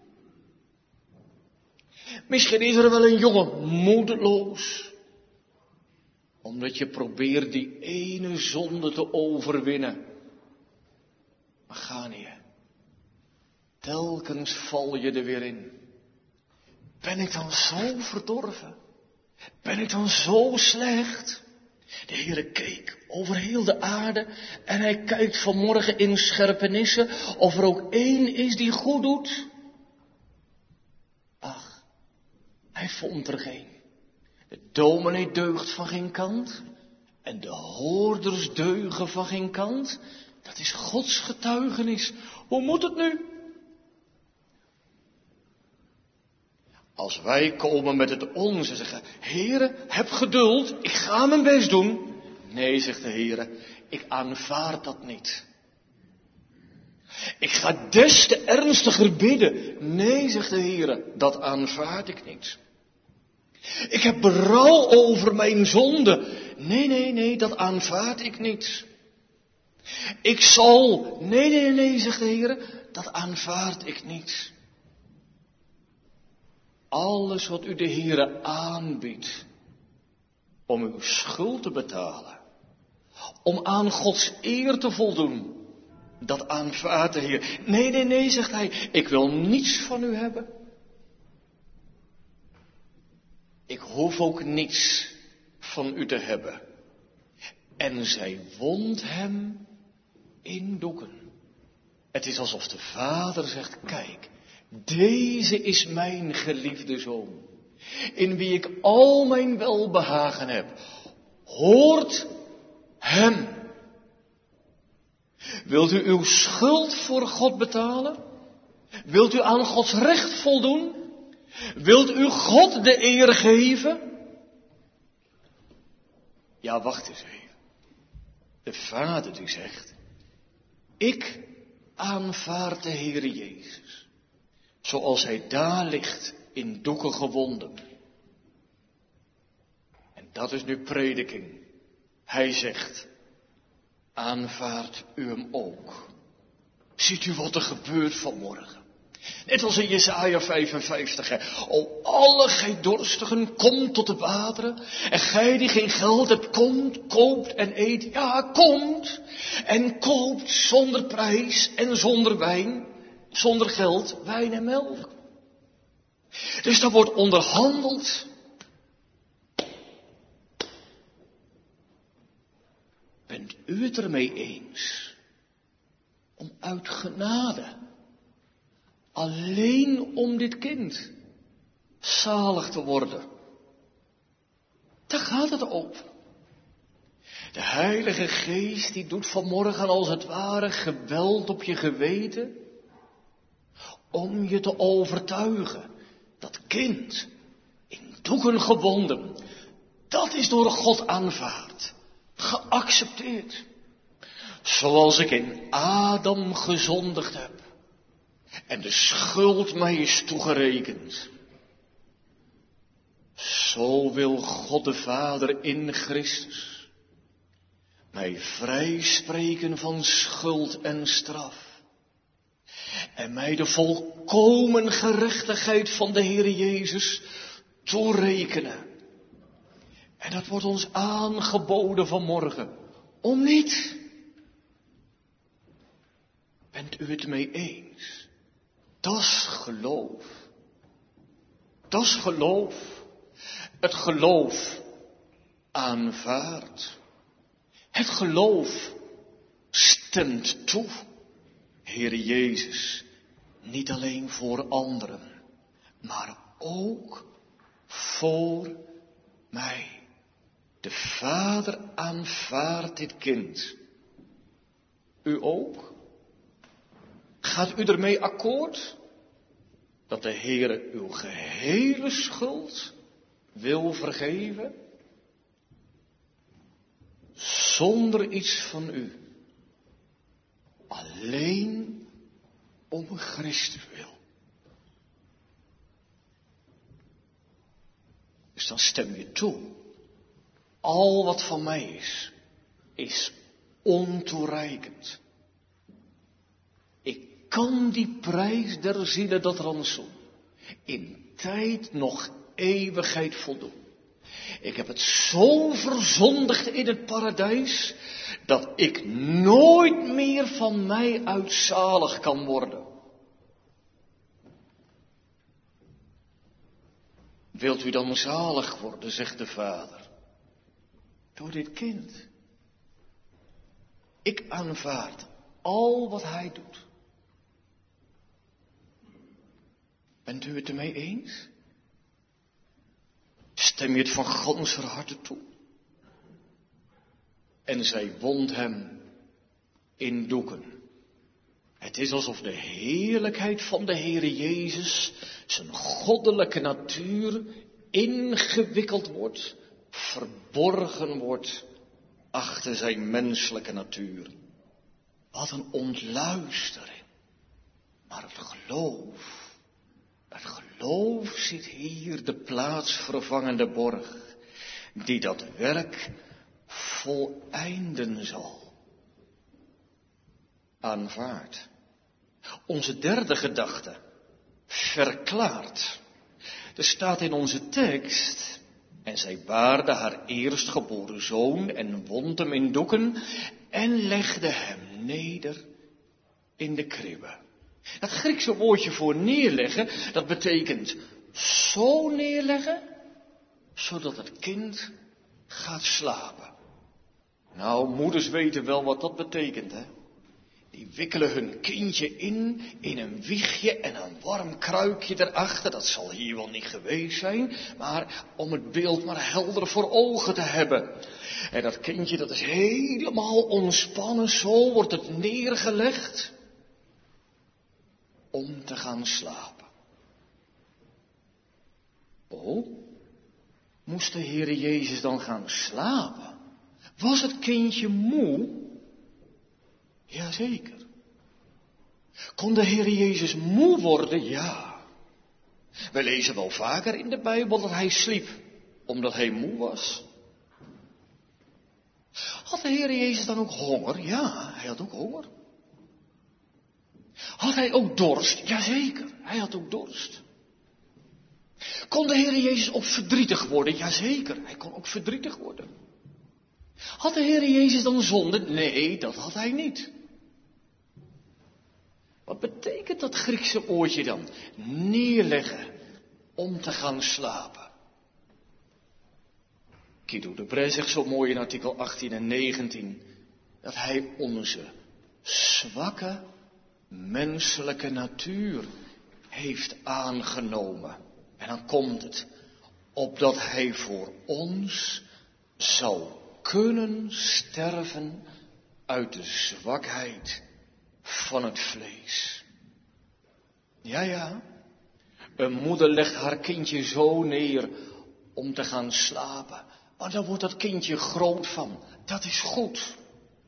Misschien is er wel een jongen moedeloos, omdat je probeert die ene zonde te overwinnen. Maar ga niet. Telkens val je er weer in. Ben ik dan zo verdorven? Ben ik dan zo slecht? De Heere keek over heel de aarde en hij kijkt vanmorgen in scherpenissen of er ook één is die goed doet. Ach, hij vond er geen. De dominee deugt van geen kant en de hoorders deugen van geen kant. Dat is Gods getuigenis. Hoe moet het nu? Als wij komen met het onze en zeggen, Heere, heb geduld, ik ga mijn best doen. Nee, zegt de Heere, ik aanvaard dat niet. Ik ga des te ernstiger bidden. Nee, zegt de Heere, dat aanvaard ik niet. Ik heb berouw over mijn zonde. Nee, nee, nee, dat aanvaard ik niet. Ik zal, nee, nee, nee, zegt de Heere, dat aanvaard ik niet. Alles wat u de Heere aanbiedt, om uw schuld te betalen, om aan Gods eer te voldoen, dat aanvaardt de Heer. Nee, nee, nee, zegt hij, ik wil niets van u hebben. Ik hoef ook niets van u te hebben. En zij wond hem in doeken. Het is alsof de vader zegt, kijk, deze is mijn geliefde zoon, in wie ik al mijn welbehagen heb. Hoort hem. Wilt u uw schuld voor God betalen? Wilt u aan Gods recht voldoen? Wilt u God de eer geven? Ja, wacht eens even. De Vader die zegt, ik aanvaard de Heere Jezus, zoals hij daar ligt in doeken gewonden. En dat is nu prediking. Hij zegt, aanvaardt u hem ook. Ziet u wat er gebeurt vanmorgen? Net als in Jesaja vijfenvijftig. Hè. O alle gij dorstigen, kom tot de wateren. En gij die geen geld hebt, komt, koopt en eet. Ja, komt en koopt zonder prijs en zonder wijn. Zonder geld, wijn en melk. Dus daar wordt onderhandeld. Bent u het ermee eens om uit genade, alleen om dit kind zalig te worden? Daar gaat het over. De Heilige Geest die doet vanmorgen als het ware geweld op je geweten om je te overtuigen. Dat kind, in doeken gewonden, dat is door God aanvaard, geaccepteerd. Zoals ik in Adam gezondigd heb en de schuld mij is toegerekend. Zo wil God de Vader in Christus mij vrijspreken van schuld en straf. En mij de volkomen gerechtigheid van de Heer Jezus toerekenen. En dat wordt ons aangeboden vanmorgen. Om niet. Bent u het mee eens? Dat is geloof. Dat is geloof. Het geloof aanvaardt. Het geloof stemt toe. Heere Jezus, niet alleen voor anderen, maar ook voor mij. De Vader aanvaardt dit kind. U ook? Gaat u ermee akkoord dat de Heere uw gehele schuld wil vergeven? Zonder iets van u. Alleen om Christus wil. Dus dan stem je toe. Al wat van mij is, is ontoereikend. Ik kan die prijs der zielen, dat ransom, in tijd nog eeuwigheid voldoen. Ik heb het zo verzondigd in het paradijs, dat ik nooit meer van mij uit zalig kan worden. Wilt u dan zalig worden, zegt de Vader, door dit kind? Ik aanvaard al wat hij doet. Bent u het ermee eens? Stem je het van ganser harte toe? En zij wond hem in doeken. Het is alsof de heerlijkheid van de Heere Jezus, zijn goddelijke natuur, ingewikkeld wordt, verborgen wordt achter zijn menselijke natuur. Wat een ontluistering. Maar het geloof, het geloof zit hier de plaatsvervangende borg, die dat werk voleinden zal. Aanvaard. Onze derde gedachte. Verklaart. Er staat in onze tekst. En zij baarde haar eerstgeboren zoon en wond hem in doeken en legde hem neder in de kribbe. Dat Griekse woordje voor neerleggen, dat betekent zo neerleggen, zodat het kind gaat slapen. Nou, moeders weten wel wat dat betekent, hè. Die wikkelen hun kindje in, in een wiegje en een warm kruikje erachter. Dat zal hier wel niet geweest zijn, maar om het beeld maar helder voor ogen te hebben. En dat kindje, dat is helemaal ontspannen, zo wordt het neergelegd om te gaan slapen. Oh, moest de Heere Jezus dan gaan slapen? Was het kindje moe? Jazeker. Kon de Heer Jezus moe worden? Ja. We lezen wel vaker in de Bijbel dat hij sliep, omdat hij moe was. Had de Heer Jezus dan ook honger? Ja, hij had ook honger. Had hij ook dorst? Jazeker, hij had ook dorst. Kon de Heer Jezus ook verdrietig worden? Jazeker, hij kon ook verdrietig worden. Had de Heer Jezus dan zonde? Nee, dat had hij niet. Wat betekent dat Griekse woordje dan? Neerleggen om te gaan slapen. Guido de Brij zegt zo mooi in artikel achttien en negentien dat hij onze zwakke menselijke natuur heeft aangenomen. En dan komt het, opdat hij voor ons zou kunnen sterven uit de zwakheid van het vlees. Ja, ja, een moeder legt haar kindje zo neer om te gaan slapen. Maar dan wordt dat kindje groot van. Dat is goed.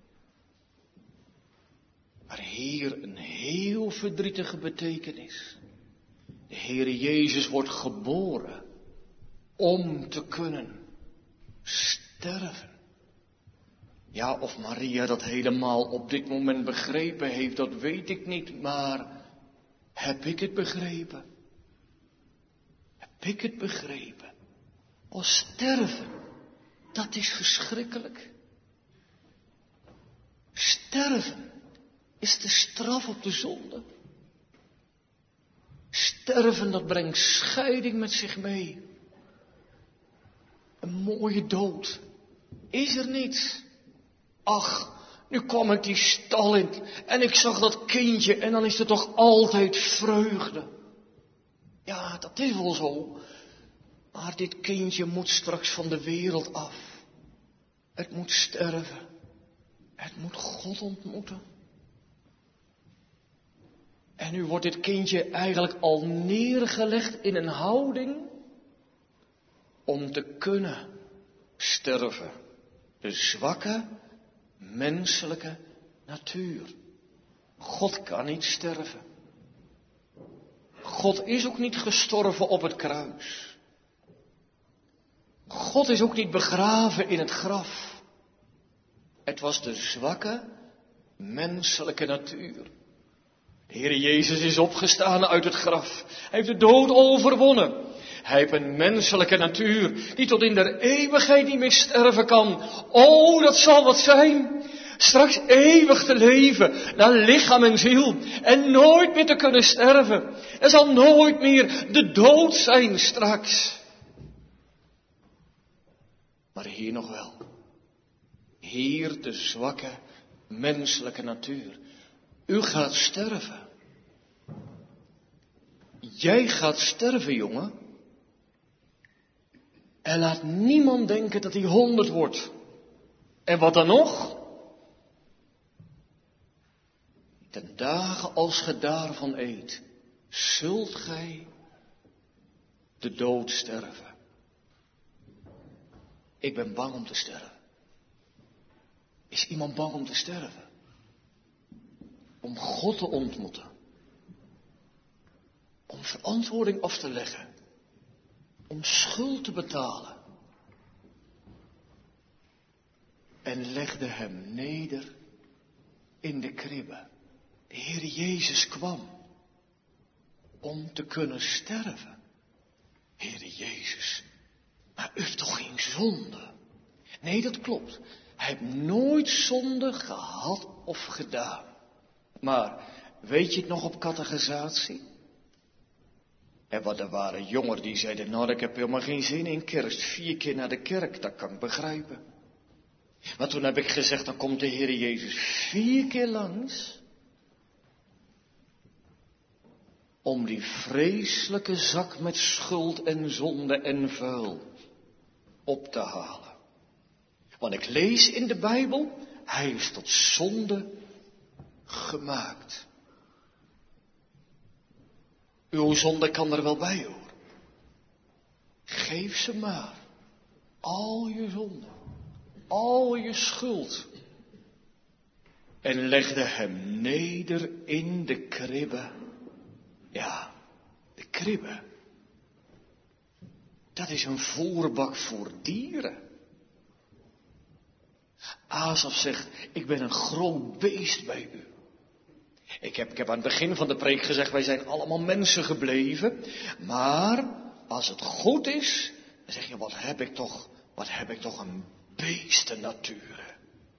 Maar hier een heel verdrietige betekenis. De Heere Jezus wordt geboren om te kunnen sterven. Ja, of Maria dat helemaal op dit moment begrepen heeft, dat weet ik niet, maar heb ik het begrepen? Heb ik het begrepen? O, sterven, dat is verschrikkelijk. Sterven is de straf op de zonde. Sterven, dat brengt scheiding met zich mee. Een mooie dood is er niet. Ach, nu kwam ik die stal in en ik zag dat kindje en dan is er toch altijd vreugde. Ja, dat is wel zo. Maar dit kindje moet straks van de wereld af. Het moet sterven. Het moet God ontmoeten. En nu wordt dit kindje eigenlijk al neergelegd in een houding om te kunnen sterven. De zwakke menselijke natuur. God kan niet sterven. God is ook niet gestorven op het kruis. God is ook niet begraven in het graf. Het was de zwakke menselijke natuur. De Heer Jezus is opgestaan uit het graf. Hij heeft de dood overwonnen. Hij heeft een menselijke natuur die tot in der eeuwigheid niet meer sterven kan. Oh, dat zal wat zijn. Straks eeuwig te leven naar lichaam en ziel en nooit meer te kunnen sterven. Er zal nooit meer de dood zijn straks. Maar hier nog wel. Hier de zwakke menselijke natuur. U gaat sterven. Jij gaat sterven, jongen. En laat niemand denken dat hij honderd wordt. En wat dan nog? Ten dagen als ge daarvan eet, zult gij de dood sterven. Ik ben bang om te sterven. Is iemand bang om te sterven? Om God te ontmoeten. Om verantwoording af te leggen. Om schuld te betalen. En legde hem neder in de kribbe. De Heer Jezus kwam om te kunnen sterven. Heer Jezus, maar u heeft toch geen zonde? Nee, dat klopt. Hij heeft nooit zonde gehad of gedaan. Maar weet je het nog op catechisatie? En wat er waren jongeren die zeiden, nou ik heb helemaal geen zin in kerst. Vier keer naar de kerk, dat kan ik begrijpen. Maar toen heb ik gezegd, dan komt de Heer Jezus vier keer langs. Om die vreselijke zak met schuld en zonde en vuil op te halen. Want ik lees in de Bijbel, hij is tot zonde gemaakt. Uw zonde kan er wel bij hoor. Geef ze maar. Al je zonde. Al je schuld. En legde hem neder in de kribbe. Ja, de kribbe. Dat is een voerbak voor dieren. Asaf zegt, ik ben een groot beest bij u. Ik heb, ik heb aan het begin van de preek gezegd, wij zijn allemaal mensen gebleven. Maar als het goed is, dan zeg je, wat heb ik toch, wat heb ik toch een beestennatuur.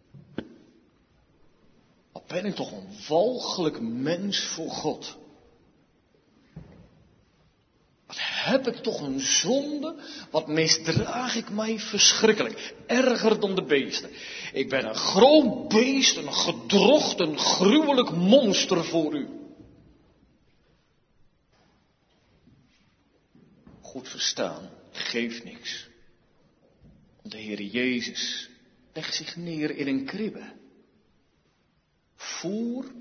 Wat ben ik toch een walgelijk mens voor God. Wat heb ik toch een zonde, wat misdraag ik mij verschrikkelijk, erger dan de beesten. Ik ben een groot beest, een gedrocht, een gruwelijk monster voor u. Goed verstaan, geeft niks. Want de Heer Jezus legt zich neer in een kribbe. Voer,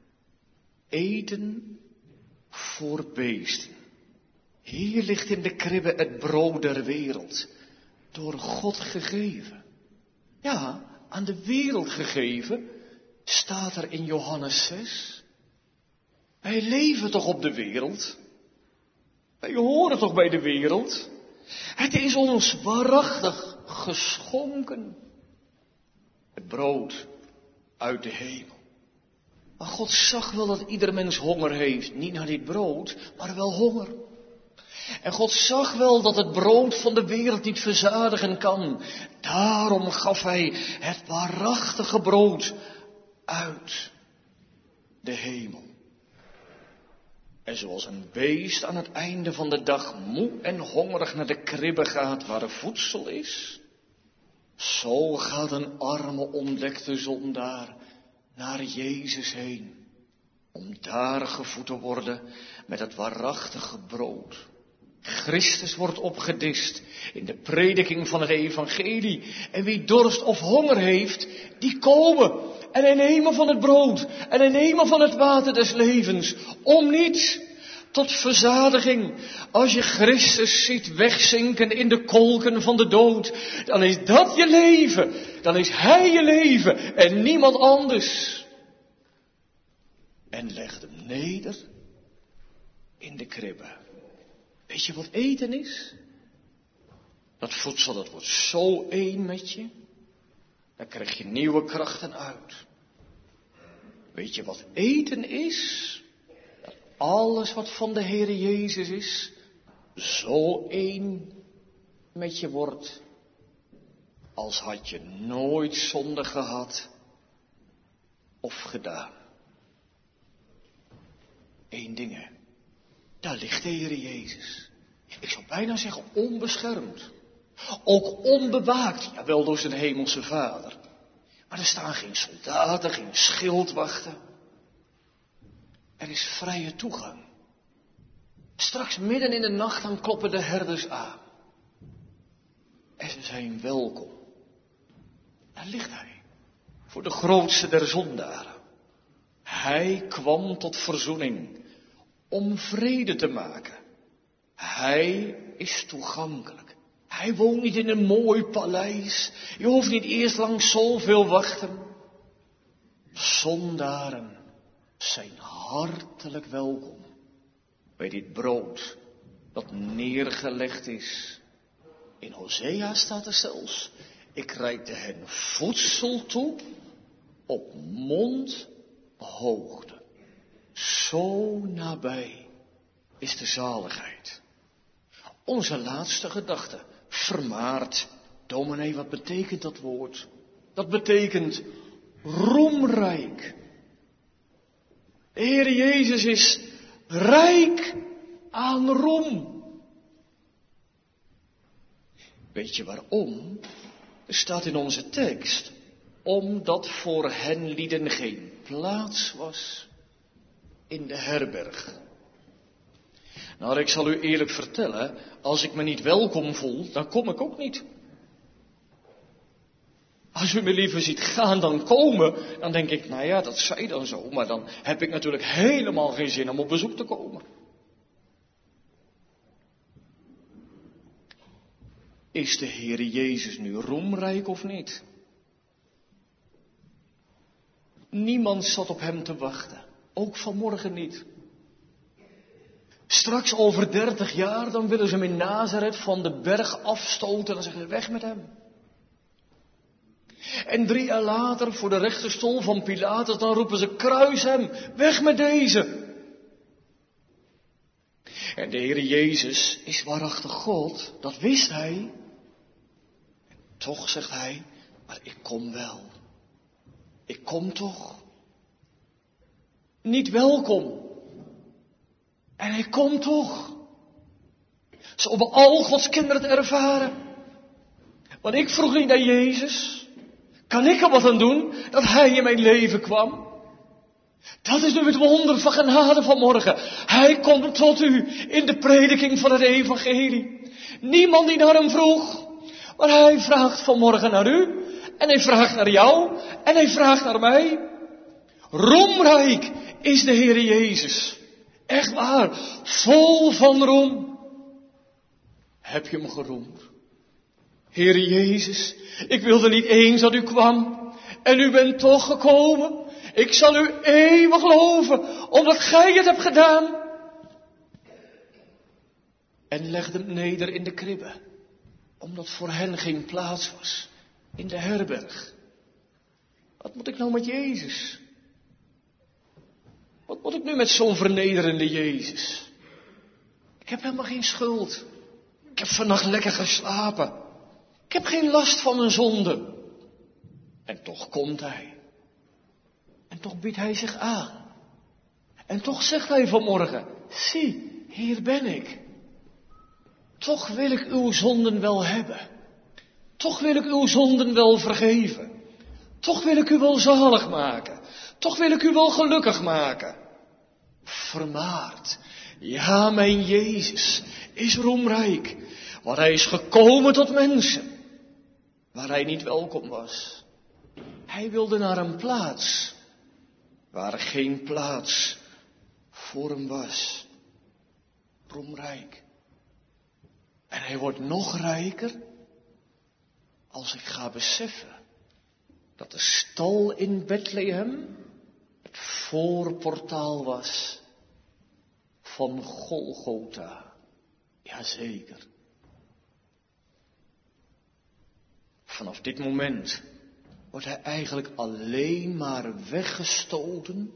eten voor beesten. Hier ligt in de kribbe het brood der wereld, door God gegeven. Ja, aan de wereld gegeven, staat er in Johannes zes. Wij leven toch op de wereld? Wij horen toch bij de wereld? Het is ons waarachtig geschonken. Het brood uit de hemel. Maar God zag wel dat ieder mens honger heeft, niet naar dit brood, maar wel honger. En God zag wel dat het brood van de wereld niet verzadigen kan. Daarom gaf hij het waarachtige brood uit de hemel. En zoals een beest aan het einde van de dag moe en hongerig naar de kribbe gaat waar er voedsel is, zo gaat een arme ontdekte zondaar naar Jezus heen, om daar gevoed te worden met het waarachtige brood. Christus wordt opgedist in de prediking van het evangelie. En wie dorst of honger heeft, die komen en hij nemen van het brood en hij nemen van het water des levens. Om niet tot verzadiging. Als je Christus ziet wegzinken in de kolken van de dood, dan is dat je leven. Dan is hij je leven en niemand anders. En leg hem neder in de kribbe. Weet je wat eten is? Dat voedsel, dat wordt zo één met je. Daar krijg je nieuwe krachten uit. Weet je wat eten is? Dat alles wat van de Heere Jezus is, zo één met je wordt. Als had je nooit zonde gehad of gedaan. Eén ding, hè. Daar ligt de Heer Jezus. Ik zou bijna zeggen onbeschermd. Ook onbewaakt, jawel door zijn hemelse Vader. Maar er staan geen soldaten, geen schildwachten. Er is vrije toegang. Straks midden in de nacht dan kloppen de herders aan. En ze zijn welkom. Daar ligt hij. Voor de grootste der zondaren. Hij kwam tot verzoening. Om vrede te maken. Hij is toegankelijk. Hij woont niet in een mooi paleis. Je hoeft niet eerst lang zoveel wachten. Zondaren zijn hartelijk welkom bij dit brood dat neergelegd is. In Hosea staat er zelfs, ik reikte hen voedsel toe op mondhoogte. Zo nabij is de zaligheid. Onze laatste gedachte. Vermaard. Dominee, wat betekent dat woord? Dat betekent roemrijk. De Heer Jezus is rijk aan roem. Weet je waarom? Er staat in onze tekst. Omdat voor hen lieden geen plaats was in de herberg. Nou, ik zal u eerlijk vertellen, als ik me niet welkom voel, dan kom ik ook niet. Als u me liever ziet gaan dan komen, dan denk ik, nou ja, dat zij dan zo, maar dan heb ik natuurlijk helemaal geen zin om op bezoek te komen. Is de Heer Jezus nu roemrijk of niet? Niemand zat op hem te wachten, ook vanmorgen niet. Straks over dertig jaar, dan willen ze hem in Nazareth van de berg afstoten en dan zeggen ze weg met hem. En drie jaar later, voor de rechterstoel van Pilatus, dan roepen ze kruis hem, weg met deze. En de Heer Jezus is waarachtig God, dat wist hij. En toch zegt hij, maar ik kom wel. Ik kom toch. Niet welkom. En hij komt toch. Zo hebben al Gods kinderen te ervaren. Want ik vroeg niet naar Jezus. Kan ik er wat aan doen dat hij in mijn leven kwam? Dat is nu het wonder van genade vanmorgen. Hij komt tot u in de prediking van het evangelie. Niemand die naar hem vroeg. Maar hij vraagt vanmorgen naar u. En hij vraagt naar jou. En hij vraagt naar mij. Roemrijk is de Heer Jezus. Echt waar. Vol van roem. Heb je hem geroemd? Heer Jezus, ik wilde niet eens dat u kwam. En u bent toch gekomen. Ik zal u eeuwig loven, omdat gij het hebt gedaan. En legde hem neder in de kribbe, omdat voor hen geen plaats was in de herberg. Wat moet ik nou met Jezus? Wat moet ik nu met zo'n vernederende Jezus? Ik heb helemaal geen schuld. Ik heb vannacht lekker geslapen. Ik heb geen last van mijn zonde. En toch komt hij. En toch biedt hij zich aan. En toch zegt hij vanmorgen, zie, hier ben ik. Toch wil ik uw zonden wel hebben. Toch wil ik uw zonden wel vergeven. Toch wil ik u wel zalig maken. Toch wil ik u wel gelukkig maken. Vermaard. Ja, mijn Jezus is roemrijk. Want hij is gekomen tot mensen. Waar hij niet welkom was. Hij wilde naar een plaats. Waar geen plaats voor hem was. Roemrijk. En hij wordt nog rijker. Als ik ga beseffen. Dat de stal in Bethlehem. Het voorportaal was. Van Golgotha. Jazeker. Vanaf dit moment wordt hij eigenlijk alleen maar weggestoten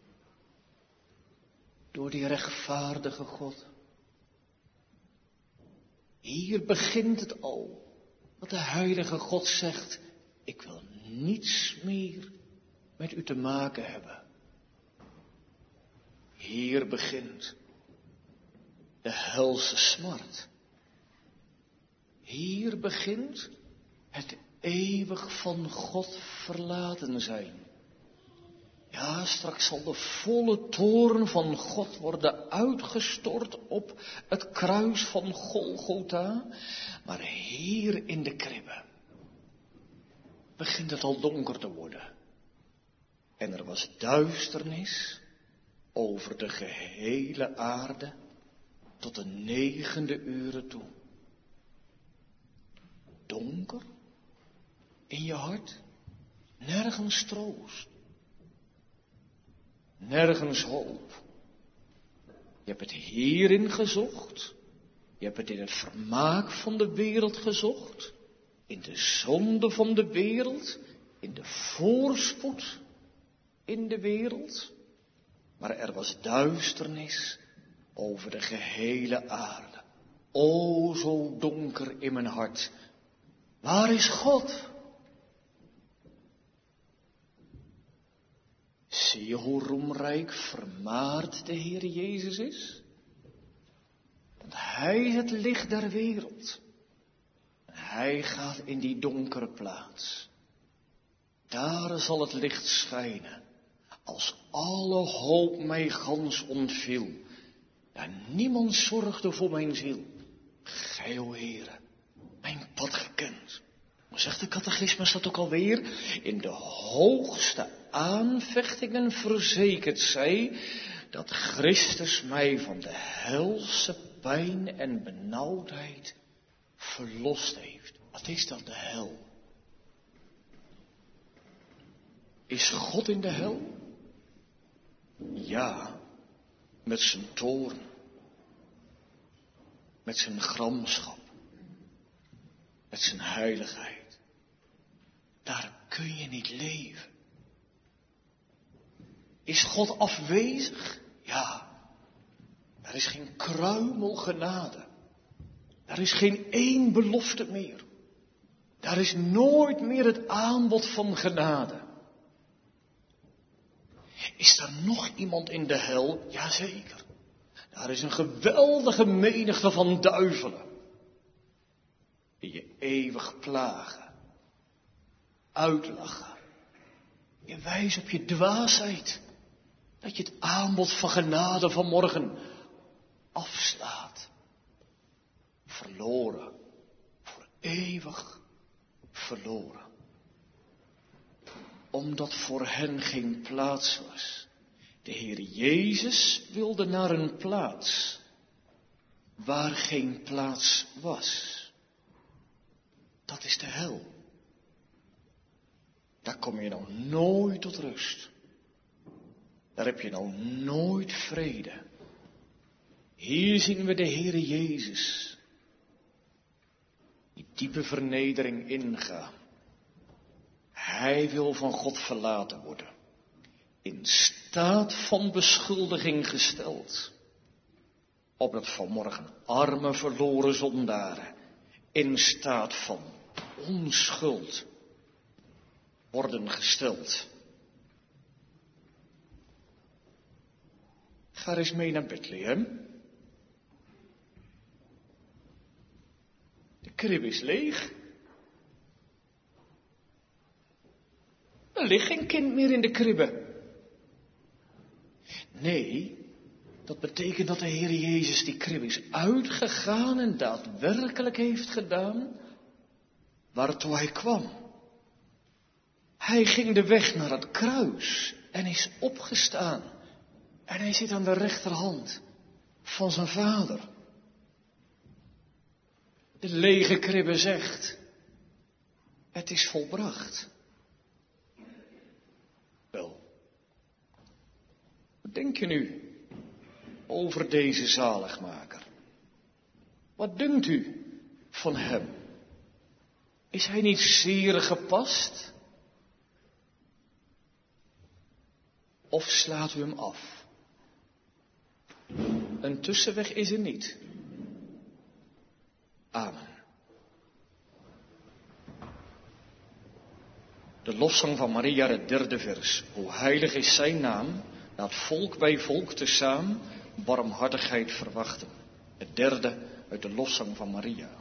door die rechtvaardige God. Hier begint het al, dat de heilige God zegt, ik wil niets meer met u te maken hebben. Hier begint de helse smart. Hier begint het eeuwig van God verlaten zijn. Ja, straks zal de volle toorn van God worden uitgestort op het kruis van Golgotha. Maar hier in de kribbe begint het al donker te worden. En er was duisternis over de gehele aarde tot de negende uren toe. Donker in je hart, nergens troost, nergens hoop. Je hebt het hierin gezocht, je hebt het in het vermaak van de wereld gezocht, in de zonde van de wereld, in de voorspoed in de wereld. maar er was duisternis over de gehele aarde. O, zo donker in mijn hart. Waar is God? Zie je hoe roemrijk vermaard de Heer Jezus is? Want Hij is het licht der wereld. Hij gaat in die donkere plaats. Daar zal het licht schijnen. Als alle hoop mij gans ontviel. En niemand zorgde voor mijn ziel. Gij, o Heere, mijn pad gekend. Maar zegt de catechismus dat ook alweer? In de hoogste aanvechtingen verzekerd zij dat Christus mij van de helse pijn en benauwdheid verlost heeft. Wat is dan de hel? Is God in de hel? Ja, met zijn toorn, met zijn gramschap, met zijn heiligheid. Daar kun je niet leven. Is God afwezig? Ja. Er is geen kruimel genade. Er is geen één belofte meer. Daar is nooit meer het aanbod van genade. Is er nog iemand in de hel? Jazeker. Daar is een geweldige menigte van duivelen. Die je eeuwig plagen. Uitlachen. Je wijst op je dwaasheid. Dat je het aanbod van genade van morgen afslaat. Verloren. Voor eeuwig verloren. Omdat voor hen geen plaats was. De Heer Jezus wilde naar een plaats waar geen plaats was. Dat is de hel. Daar kom je nou nooit tot rust. Daar heb je nou nooit vrede. Hier zien we de Heere Jezus. Die diepe vernedering ingaan. Hij wil van God verlaten worden. In staat van beschuldiging gesteld. Opdat vanmorgen arme verloren zondaren in staat van onschuld worden gesteld. Ga eens mee naar Bethlehem. De krib is leeg. Er ligt geen kind meer in de kribbe. Nee, dat betekent dat de Heer Jezus die krib is uitgegaan en daadwerkelijk heeft gedaan waartoe hij kwam. Hij ging de weg naar het kruis en is opgestaan. En hij zit aan de rechterhand van zijn vader. De lege kribbe zegt, het is volbracht. Wel, wat denk je nu over deze zaligmaker? Wat dunkt u van hem? Is hij niet zeer gepast? Of slaat u hem af? Een tussenweg is er niet. Amen. De lofzang van Maria, het derde vers. Hoe heilig is zijn naam, laat volk bij volk tezamen barmhartigheid verwachten. Het derde uit de lofzang van Maria.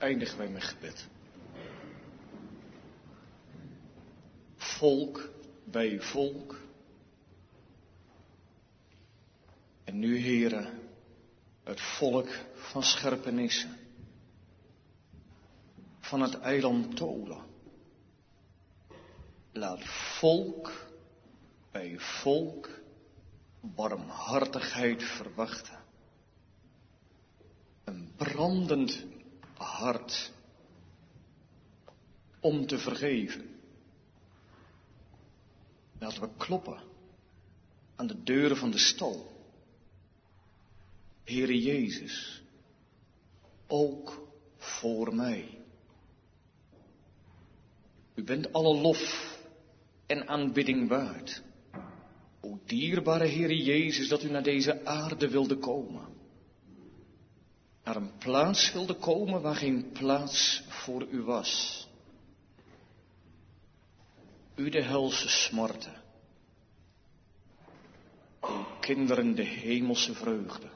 eindigen wij met gebed. Volk bij volk. En nu, Heere, het volk van Scherpenissen, van het eiland Tola. Laat volk bij volk barmhartigheid verwachten. Een brandend hart om te vergeven. Laten we kloppen aan de deuren van de stal. Heere Jezus, ook voor mij. U bent alle lof en aanbidding waard. O dierbare Heere Jezus, dat u naar deze aarde wilde komen. Naar een plaats wilde komen waar geen plaats voor u was. U de helse smarten. Uw kinderen de hemelse vreugde.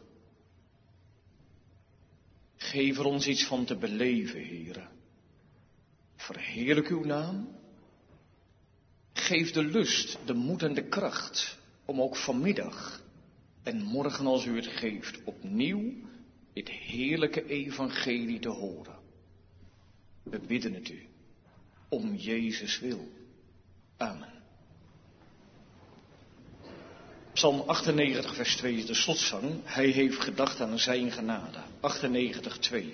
Geef er ons iets van te beleven, Heere. Verheerlijk uw naam. Geef de lust, de moed en de kracht om ook vanmiddag en morgen als u het geeft opnieuw dit heerlijke evangelie te horen. We bidden het u om Jezus wil. Amen. Psalm achtennegentig vers twee is de slotzang. Hij heeft gedacht aan zijn genade. achtennegentig twee.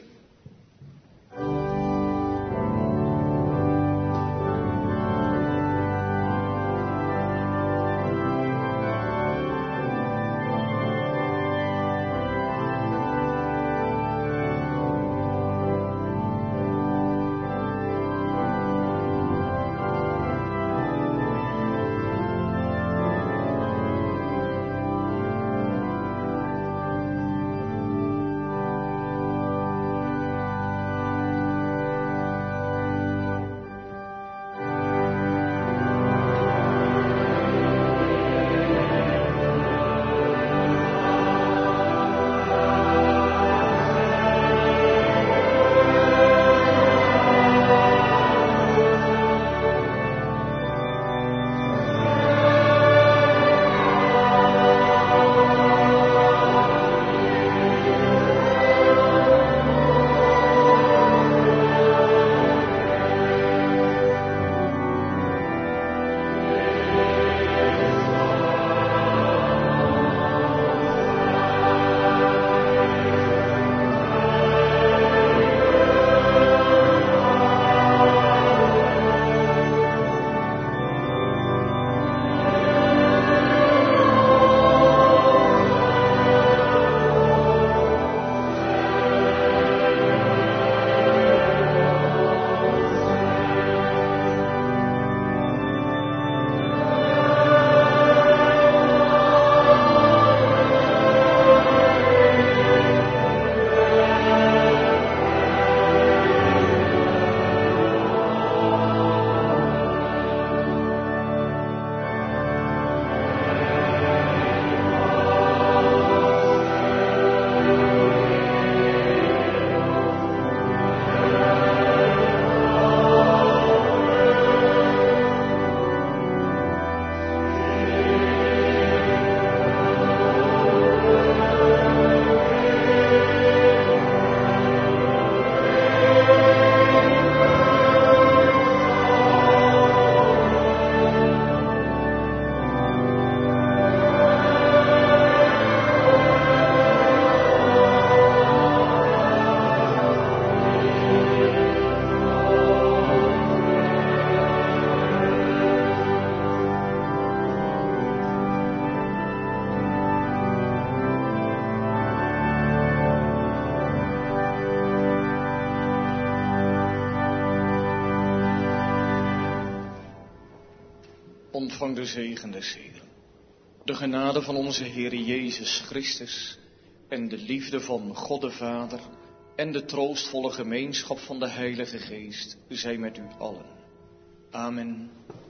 Ontvang de zegen des Heeren. De genade van onze Heer Jezus Christus en de liefde van God de Vader en de troostvolle gemeenschap van de Heilige Geest zij met u allen. Amen.